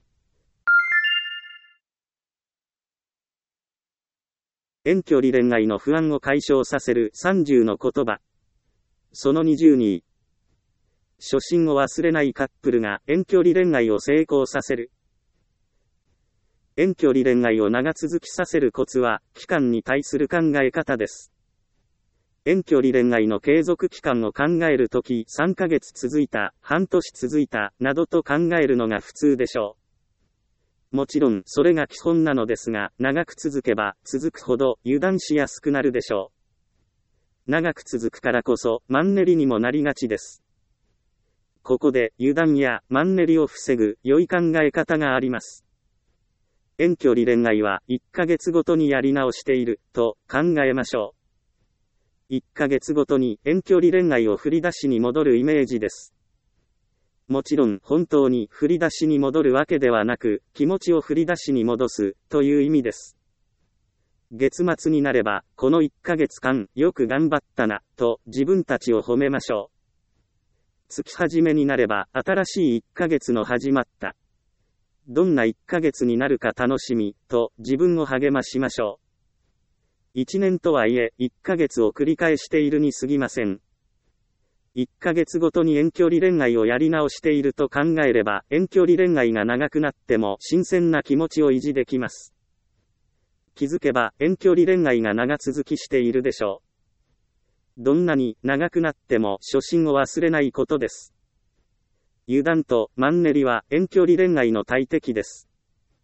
遠距離恋愛の不安を解消させる30の言葉。その22。初心を忘れないカップルが遠距離恋愛を成功させる。遠距離恋愛を長続きさせるコツは、期間に対する考え方です。遠距離恋愛の継続期間を考えるとき、3ヶ月続いた、半年続いた、などと考えるのが普通でしょう。もちろん、それが基本なのですが、長く続けば、続くほど、油断しやすくなるでしょう。長く続くからこそ、マンネリにもなりがちです。ここで、油断やマンネリを防ぐ、良い考え方があります。遠距離恋愛は、1ヶ月ごとにやり直している、と考えましょう。1ヶ月ごとに遠距離恋愛を振り出しに戻るイメージです。もちろん本当に振り出しに戻るわけではなく、気持ちを振り出しに戻す、という意味です。月末になれば、この1ヶ月間、よく頑張ったな、と自分たちを褒めましょう。月始めになれば、新しい1ヶ月の始まった。どんな1ヶ月になるか楽しみ、と自分を励ましましょう。1年とはいえ、1ヶ月を繰り返しているに過ぎません。1ヶ月ごとに遠距離恋愛をやり直していると考えれば、遠距離恋愛が長くなっても新鮮な気持ちを維持できます。気づけば遠距離恋愛が長続きしているでしょう。どんなに長くなっても初心を忘れないことです。油断とマンネリは遠距離恋愛の大敵です。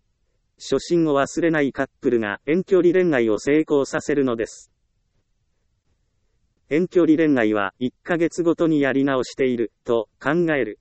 初心を忘れないカップルが遠距離恋愛を成功させるのです。遠距離恋愛は1ヶ月ごとにやり直していると考える。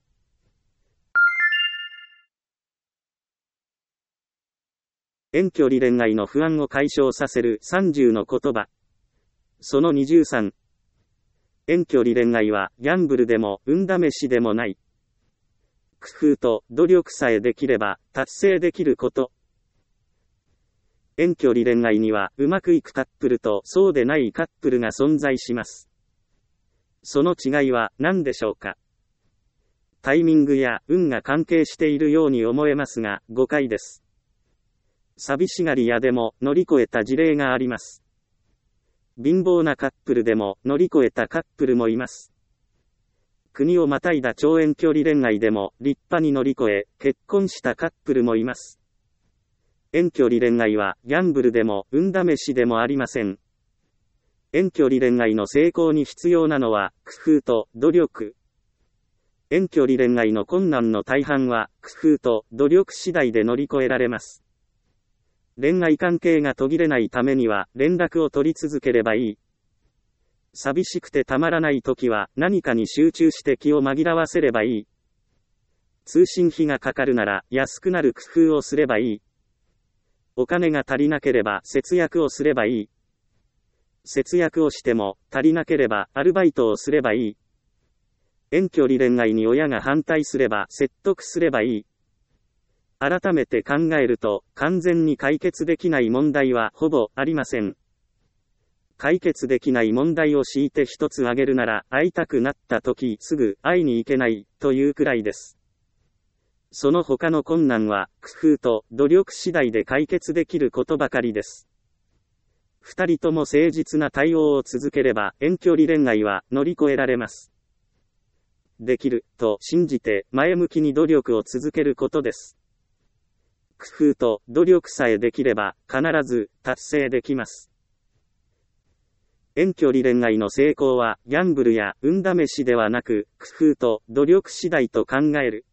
遠距離恋愛の不安を解消させる30の言葉。その23。遠距離恋愛はギャンブルでも運試しでもない。工夫と努力さえできれば達成できること。遠距離恋愛にはうまくいくカップルとそうでないカップルが存在します。その違いは何でしょうか。タイミングや運が関係しているように思えますが誤解です。寂しがり屋でも乗り越えた事例があります。貧乏なカップルでも乗り越えたカップルもいます。国をまたいだ超遠距離恋愛でも立派に乗り越え結婚したカップルもいます。遠距離恋愛はギャンブルでも運試しでもありません。遠距離恋愛の成功に必要なのは工夫と努力。遠距離恋愛の困難の大半は工夫と努力次第で乗り越えられます。恋愛関係が途切れないためには連絡を取り続ければいい。寂しくてたまらないときは何かに集中して気を紛らわせればいい。通信費がかかるなら安くなる工夫をすればいい。お金が足りなければ節約をすればいい。節約をしても足りなければアルバイトをすればいい。遠距離恋愛に親が反対すれば説得すればいい。改めて考えると完全に解決できない問題はほぼありません。解決できない問題を強いて一つ挙げるなら会いたくなった時すぐ会いに行けないというくらいです。その他の困難は工夫と努力次第で解決できることばかりです。二人とも誠実な対応を続ければ遠距離恋愛は乗り越えられます。できると信じて前向きに努力を続けることです。工夫と努力さえできれば必ず達成できます。遠距離恋愛の成功はギャンブルや運試しではなく工夫と努力次第と考える。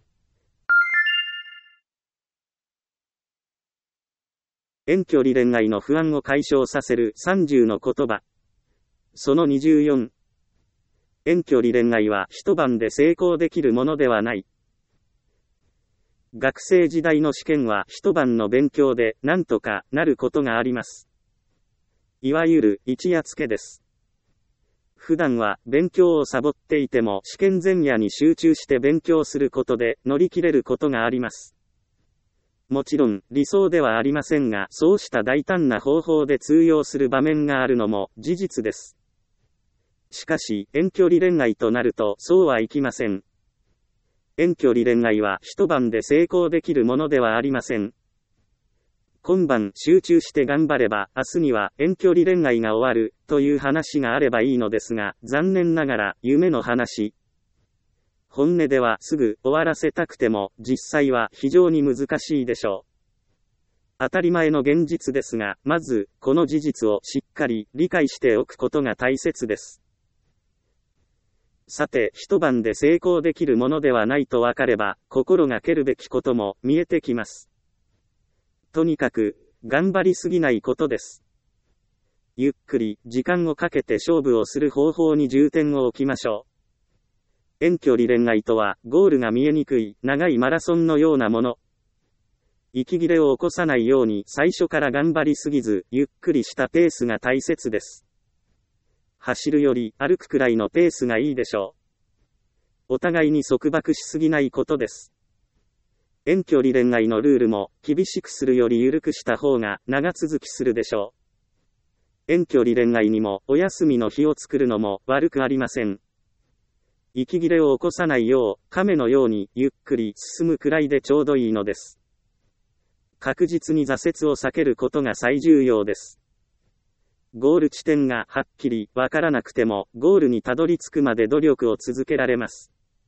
遠距離恋愛の不安を解消させる30の言葉。その24。遠距離恋愛は一晩で成功できるものではない。学生時代の試験は一晩の勉強でなんとかなることがあります。いわゆる一夜漬けです。普段は勉強をサボっていても試験前夜に集中して勉強することで乗り切れることがあります。もちろん理想ではありませんが、そうした大胆な方法で通用する場面があるのも事実です。しかし遠距離恋愛となるとそうはいきません。遠距離恋愛は一晩で成功できるものではありません。今晩集中して頑張れば明日には遠距離恋愛が終わるという話があればいいのですが、残念ながら夢の話。本音ではすぐ終わらせたくても実際は非常に難しいでしょう。当たり前の現実ですが、まずこの事実をしっかり理解しておくことが大切です。さて、一晩で成功できるものではないと分かれば、心がけるべきことも見えてきます。とにかく、頑張りすぎないことです。ゆっくり、時間をかけて勝負をする方法に重点を置きましょう。遠距離恋愛とは、ゴールが見えにくい、長いマラソンのようなもの。息切れを起こさないように最初から頑張りすぎず、ゆっくりしたペースが大切です。走るより歩くくらいのペースがいいでしょう。お互いに束縛しすぎないことです。遠距離恋愛のルールも厳しくするより緩くした方が長続きするでしょう。遠距離恋愛にもお休みの日を作るのも悪くありません。息切れを起こさないよう亀のようにゆっくり進むくらいでちょうどいいのです。確実に挫折を避けることが最重要です。ゴール地点がはっきりわからなくてもゴールにたどり着くまで努力を続けられます。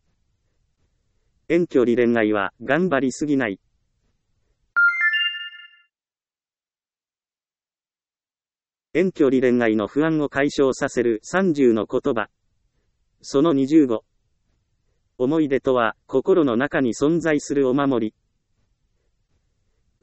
遠距離恋愛は頑張りすぎない。遠距離恋愛の不安を解消させる30の言葉。その25。思い出とは心の中に存在するお守り。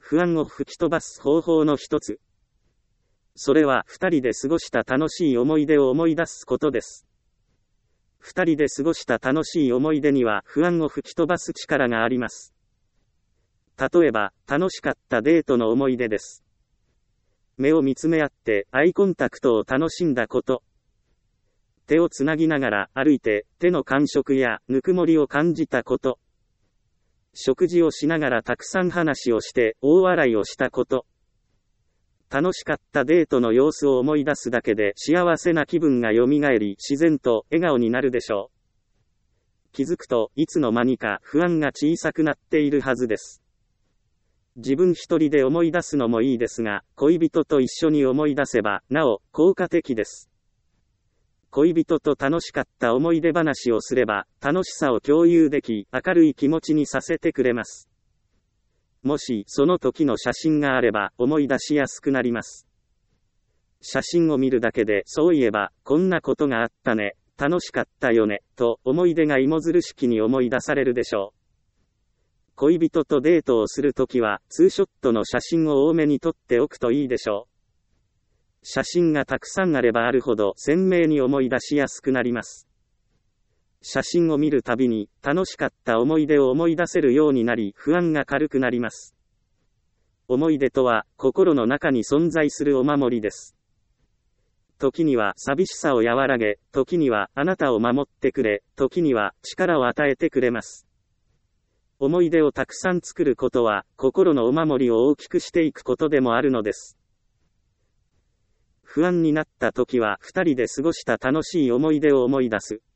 不安を吹き飛ばす方法の一つ。それは二人で過ごした楽しい思い出を思い出すことです。二人で過ごした楽しい思い出には不安を吹き飛ばす力があります。例えば、楽しかったデートの思い出です。目を見つめ合ってアイコンタクトを楽しんだこと。手をつなぎながら歩いて手の感触やぬくもりを感じたこと。食事をしながらたくさん話をして大笑いをしたこと。楽しかったデートの様子を思い出すだけで幸せな気分が蘇り自然と笑顔になるでしょう。気づくといつの間にか不安が小さくなっているはずです。自分一人で思い出すのもいいですが、恋人と一緒に思い出せばなお効果的です。恋人と楽しかった思い出話をすれば楽しさを共有でき明るい気持ちにさせてくれます。もしその時の写真があれば思い出しやすくなります。写真を見るだけでそういえばこんなことがあったね、楽しかったよね、と思い出が芋づる式に思い出されるでしょう。恋人とデートをするときはツーショットの写真を多めに撮っておくといいでしょう。写真がたくさんあればあるほど鮮明に思い出しやすくなります。写真を見るたびに楽しかった思い出を思い出せるようになり不安が軽くなります。思い出とは心の中に存在するお守りです。時には寂しさを和らげ、時にはあなたを守ってくれ、時には力を与えてくれます。思い出をたくさん作ることは心のお守りを大きくしていくことでもあるのです。不安になった時は二人で過ごした楽しい思い出を思い出す。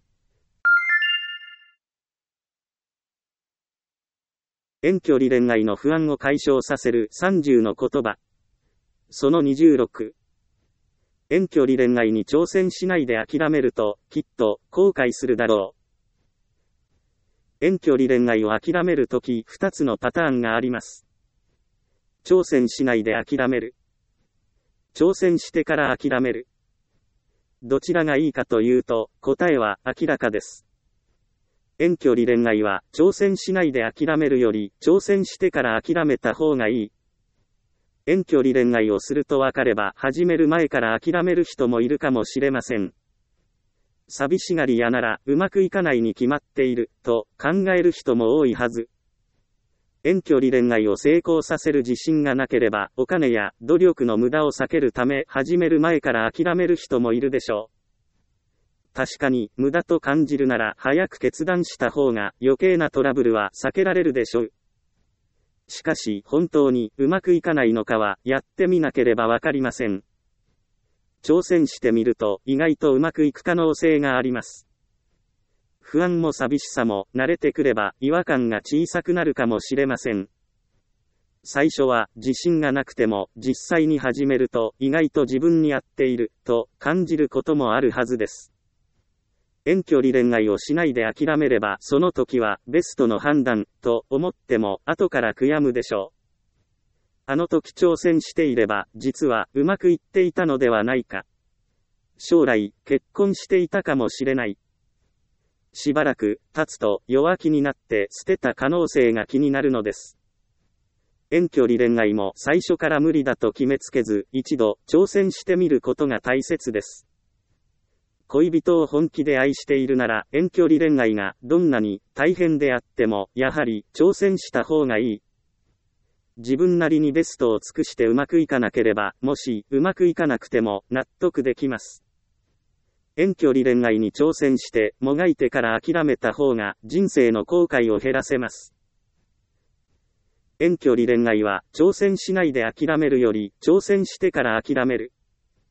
遠距離恋愛の不安を解消させる30の言葉。その26。遠距離恋愛に挑戦しないで諦めると、きっと後悔するだろう。遠距離恋愛を諦めるとき、2つのパターンがあります。挑戦しないで諦める。挑戦してから諦める。どちらがいいかというと、答えは明らかです。遠距離恋愛は、挑戦しないで諦めるより、挑戦してから諦めた方がいい。遠距離恋愛をすると分かれば、始める前から諦める人もいるかもしれません。寂しがり屋なら、うまくいかないに決まっている、と考える人も多いはず。遠距離恋愛を成功させる自信がなければ、お金や努力の無駄を避けるため、始める前から諦める人もいるでしょう。確かに、無駄と感じるなら、早く決断した方が、余計なトラブルは避けられるでしょう。しかし、本当にうまくいかないのかは、やってみなければわかりません。挑戦してみると、意外とうまくいく可能性があります。不安も寂しさも慣れてくれば違和感が小さくなるかもしれません。最初は自信がなくても実際に始めると意外と自分に合っていると感じることもあるはずです。遠距離恋愛をしないで諦めればその時はベストの判断と思っても後から悔やむでしょう。あの時挑戦していれば実はうまくいっていたのではないか。将来結婚していたかもしれない。しばらく経つと弱気になって捨てた可能性が気になるのです。遠距離恋愛も最初から無理だと決めつけず、一度挑戦してみることが大切です。恋人を本気で愛しているなら、遠距離恋愛がどんなに大変であっても、やはり挑戦した方がいい。自分なりにベストを尽くしてうまくいかなければ、もしうまくいかなくても納得できます。遠距離恋愛に挑戦してもがいてから諦めた方が人生の後悔を減らせます。遠距離恋愛は挑戦しないで諦めるより挑戦してから諦める。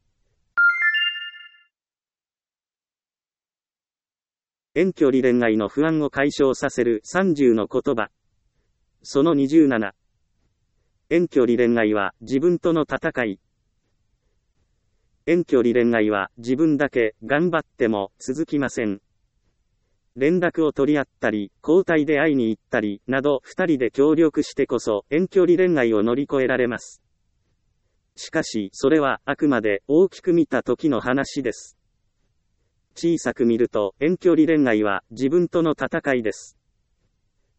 遠距離恋愛の不安を解消させる30の言葉。その27。遠距離恋愛は自分との戦い。遠距離恋愛は自分だけ頑張っても続きません。連絡を取り合ったり、交代で会いに行ったり、など二人で協力してこそ遠距離恋愛を乗り越えられます。しかし、それはあくまで大きく見た時の話です。小さく見ると遠距離恋愛は自分との戦いです。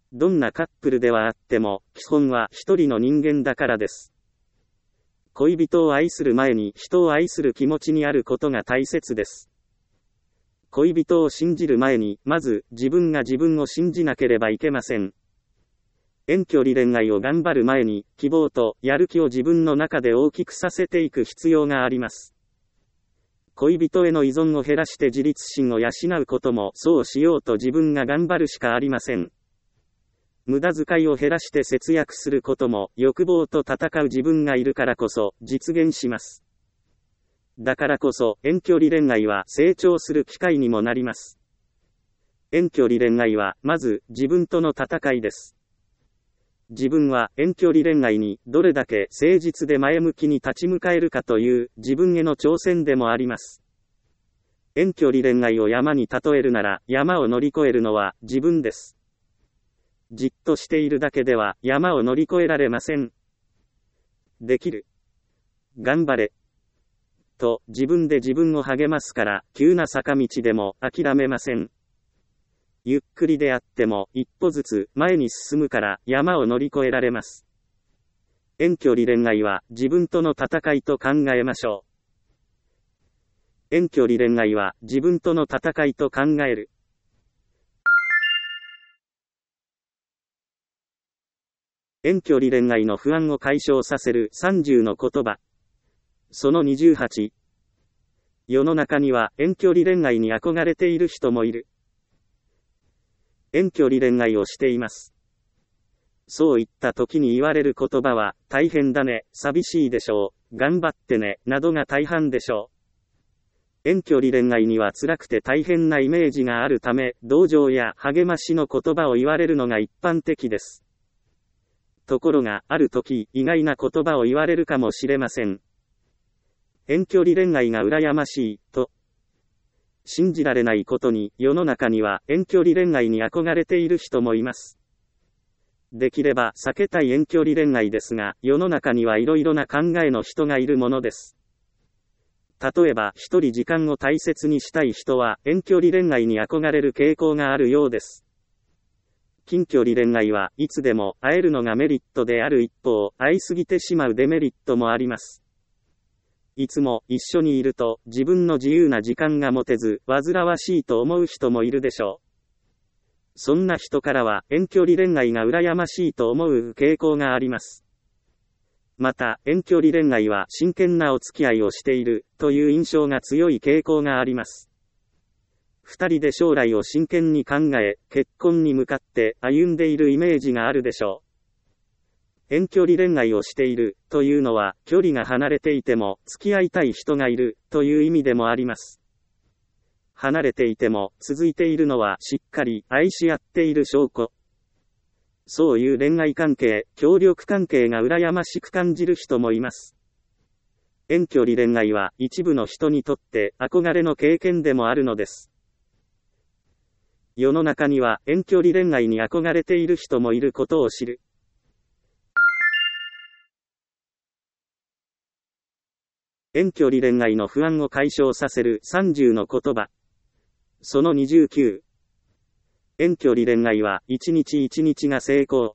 どんなカップルではあっても、基本は一人の人間だからです。恋人を愛する前に人を愛する気持ちにあることが大切です。恋人を信じる前に、まず自分が自分を信じなければいけません。遠距離恋愛を頑張る前に、希望とやる気を自分の中で大きくさせていく必要があります。恋人への依存を減らして自立心を養うことも、そうしようと自分が頑張るしかありません。無駄遣いを減らして節約することも、欲望と戦う自分がいるからこそ、実現します。だからこそ、遠距離恋愛は成長する機会にもなります。遠距離恋愛は、まず、自分との戦いです。自分は遠距離恋愛にどれだけ誠実で前向きに立ち向かえるかという自分への挑戦でもあります。遠距離恋愛を山に例えるなら、山を乗り越えるのは自分です。じっとしているだけでは山を乗り越えられません。できる。頑張れ。と自分で自分を励ますから、急な坂道でも諦めません。ゆっくりであっても一歩ずつ前に進むから山を乗り越えられます。遠距離恋愛は自分との戦いと考えましょう。遠距離恋愛は自分との戦いと考える。遠距離恋愛の不安を解消させる30の言葉。その28。世の中には遠距離恋愛に憧れている人もいる。遠距離恋愛をしています。そういった時に言われる言葉は、大変だね、寂しいでしょう、頑張ってね、などが大半でしょう。遠距離恋愛には辛くて大変なイメージがあるため、同情や励ましの言葉を言われるのが一般的です。ところが、ある時、意外な言葉を言われるかもしれません。遠距離恋愛が羨ましい、と。信じられないことに、世の中には遠距離恋愛に憧れている人もいます。できれば避けたい遠距離恋愛ですが、世の中にはいろいろな考えの人がいるものです。例えば、一人時間を大切にしたい人は、遠距離恋愛に憧れる傾向があるようです。近距離恋愛はいつでも会えるのがメリットである一方、会いすぎてしまうデメリットもあります。いつも一緒にいると自分の自由な時間が持てず、煩わしいと思う人もいるでしょう。そんな人からは遠距離恋愛が羨ましいと思う傾向があります。また、遠距離恋愛は真剣なお付き合いをしているという印象が強い傾向があります。二人で将来を真剣に考え、結婚に向かって歩んでいるイメージがあるでしょう。遠距離恋愛をしているというのは、距離が離れていても付き合いたい人がいるという意味でもあります。離れていても続いているのはしっかり愛し合っている証拠。そういう恋愛関係、協力関係が羨ましく感じる人もいます。遠距離恋愛は一部の人にとって憧れの経験でもあるのです。世の中には遠距離恋愛に憧れている人もいることを知る。遠距離恋愛の不安を解消させる30の言葉。その29。遠距離恋愛は一日一日が成功。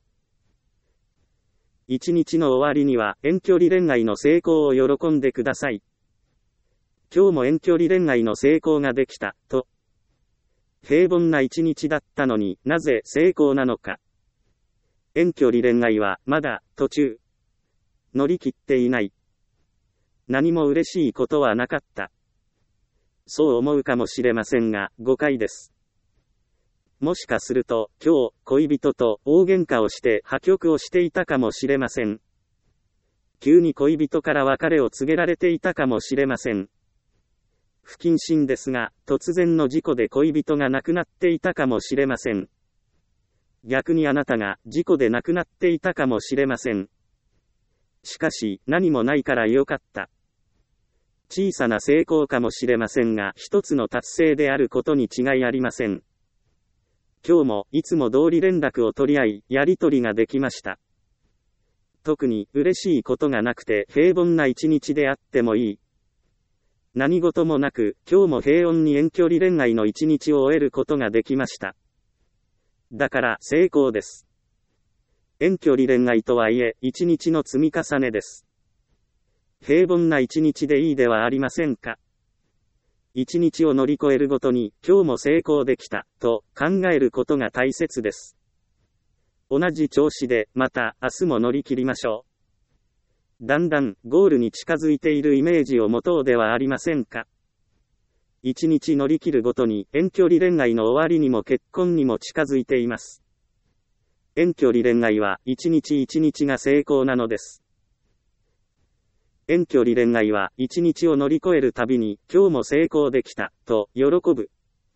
一日の終わりには遠距離恋愛の成功を喜んでください。今日も遠距離恋愛の成功ができた、と。平凡な一日だったのになぜ成功なのか。遠距離恋愛はまだ途中。乗り切っていない。何も嬉しいことはなかった。そう思うかもしれませんが、誤解です。もしかすると、今日、恋人と大喧嘩をして破局をしていたかもしれません。急に恋人から別れを告げられていたかもしれません。不謹慎ですが、突然の事故で恋人が亡くなっていたかもしれません。逆にあなたが事故で亡くなっていたかもしれません。しかし、何もないからよかった。小さな成功かもしれませんが、一つの達成であることに違いありません。今日もいつも通り連絡を取り合い、やり取りができました。特に嬉しいことがなくて平凡な一日であってもいい。何事もなく、今日も平穏に遠距離恋愛の一日を終えることができました。だから成功です。 遠距離恋愛とはいえ、一日の積み重ねです。平凡な一日でいいではありませんか。一日を乗り越えるごとに、今日も成功できた、と考えることが大切です。同じ調子で、また、明日も乗り切りましょう。だんだん、ゴールに近づいているイメージを持とうではありませんか。一日乗り切るごとに、遠距離恋愛の終わりにも結婚にも近づいています。遠距離恋愛は、一日一日が成功なのです。遠距離恋愛は、一日を乗り越えるたびに、今日も成功できた、と、喜ぶ。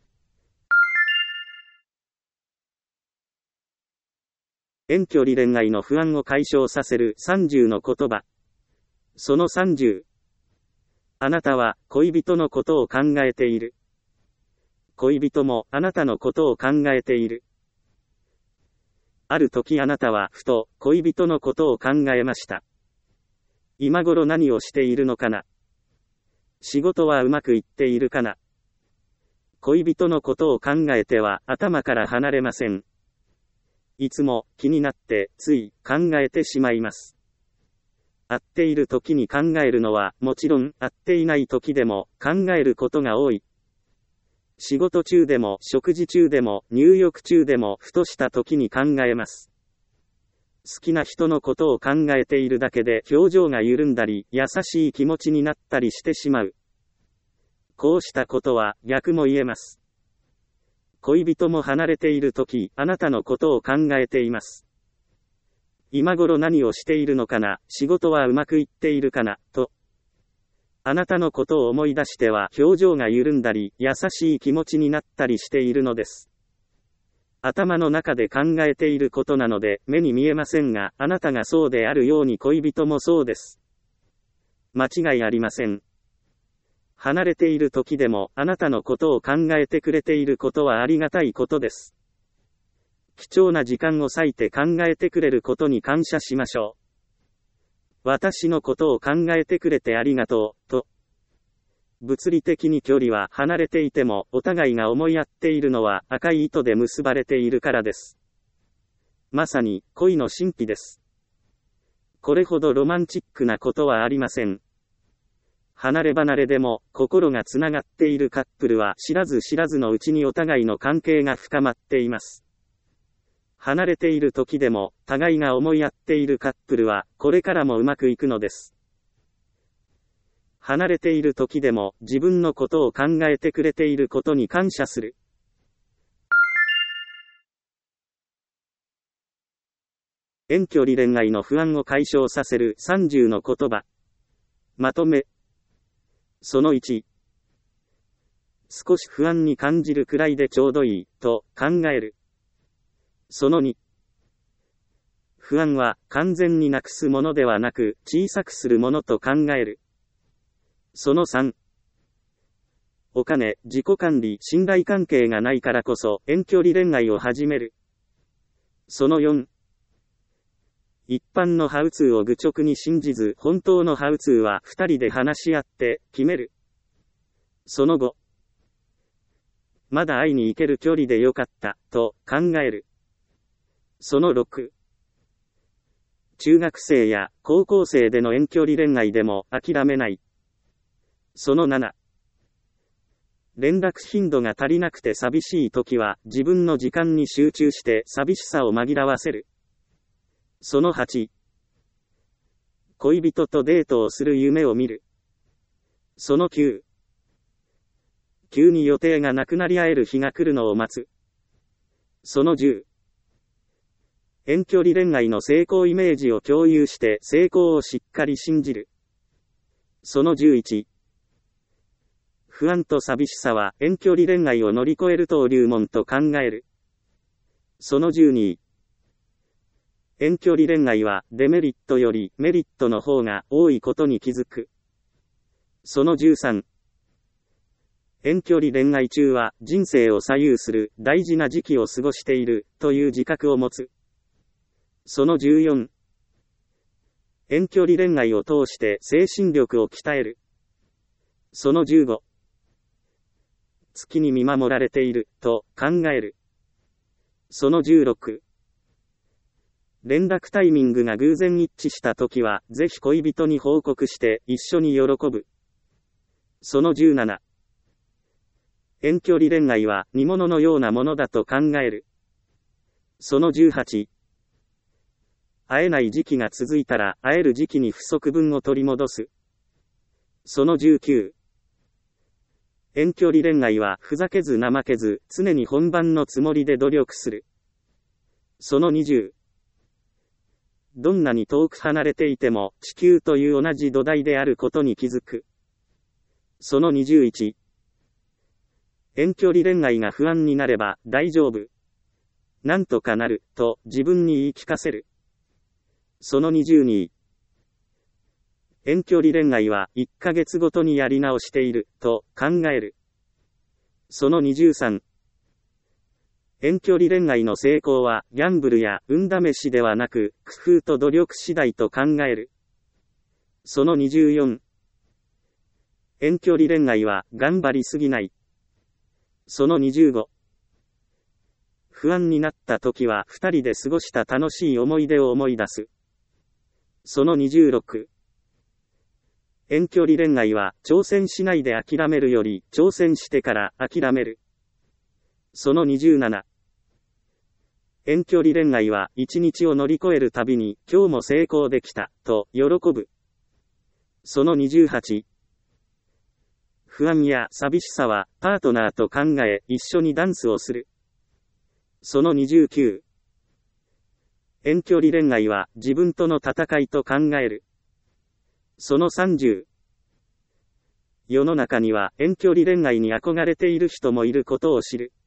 遠距離恋愛の不安を解消させる30の言葉。その30。あなたは、恋人のことを考えている。恋人も、あなたのことを考えている。ある時あなたは、ふと、恋人のことを考えました。今頃何をしているのかな。仕事はうまくいっているかな。恋人のことを考えては頭から離れません。いつも気になってつい考えてしまいます。会っている時に考えるのはもちろん会っていない時でも考えることが多い。仕事中でも食事中でも入浴中でもふとした時に考えます。好きな人のことを考えているだけで表情が緩んだり、優しい気持ちになったりしてしまう。こうしたことは逆も言えます。恋人も離れているとき、あなたのことを考えています。今頃何をしているのかな、仕事はうまくいっているかな、と。あなたのことを思い出しては表情が緩んだり、優しい気持ちになったりしているのです。頭の中で考えていることなので目に見えませんが、あなたがそうであるように恋人もそうです。間違いありません。離れている時でもあなたのことを考えてくれていることはありがたいことです。貴重な時間を割いて考えてくれることに感謝しましょう。私のことを考えてくれてありがとう、と。物理的に距離は離れていても、お互いが思い合っているのは赤い糸で結ばれているからです。まさに、恋の神秘です。これほどロマンチックなことはありません。離れ離れでも、心がつながっているカップルは知らず知らずのうちにお互いの関係が深まっています。離れている時でも、互いが思い合っているカップルは、これからもうまくいくのです。離れている時でも自分のことを考えてくれていることに感謝する。遠距離恋愛の不安を解消させる30の言葉。まとめ。その1。少し不安に感じるくらいでちょうどいい、と考える。その2。不安は完全になくすものではなく小さくするものと考える。その3。お金、自己管理、信頼関係がないからこそ遠距離恋愛を始める。その4。一般のハウツーを愚直に信じず、本当のハウツーは2人で話し合って決める。その5。まだ会いに行ける距離でよかった、と考える。その6。中学生や高校生での遠距離恋愛でも諦めない。その7。連絡頻度が足りなくて寂しい時は自分の時間に集中して寂しさを紛らわせる。その8。恋人とデートをする夢を見る。その9。急に予定がなくなり会える日が来るのを待つ。その10。遠距離恋愛の成功イメージを共有して成功をしっかり信じる。その11。不安と寂しさは遠距離恋愛を乗り越える登竜門と考える。その12。遠距離恋愛はデメリットよりメリットの方が多いことに気づく。その13。遠距離恋愛中は人生を左右する大事な時期を過ごしているという自覚を持つ。その14。遠距離恋愛を通して精神力を鍛える。その15。月に見守られていると考える。その16。 連絡タイミングが偶然一致したときは、ぜひ恋人に報告して一緒に喜ぶ。その17。遠距離恋愛は煮物のようなものだと考える。その18。会えない時期が続いたら会える時期に不足分を取り戻す。その19。遠距離恋愛はふざけず怠けず常に本番のつもりで努力する。その20。どんなに遠く離れていても地球という同じ土台であることに気づく。その21。遠距離恋愛が不安になれば大丈夫。なんとかなると自分に言い聞かせる。その22。遠距離恋愛は1ヶ月ごとにやり直していると考える。その23。遠距離恋愛の成功はギャンブルや運試しではなく工夫と努力次第と考える。その24。遠距離恋愛は頑張りすぎない。その25。不安になった時は二人で過ごした楽しい思い出を思い出す。その26。遠距離恋愛は挑戦しないで諦めるより挑戦してから諦める。その27。遠距離恋愛は一日を乗り越えるたびに今日も成功できたと喜ぶ。その28。不安や寂しさはパートナーと考え一緒にダンスをする。その29。遠距離恋愛は自分との戦いと考える。その30。世の中には遠距離恋愛に憧れている人もいることを知る。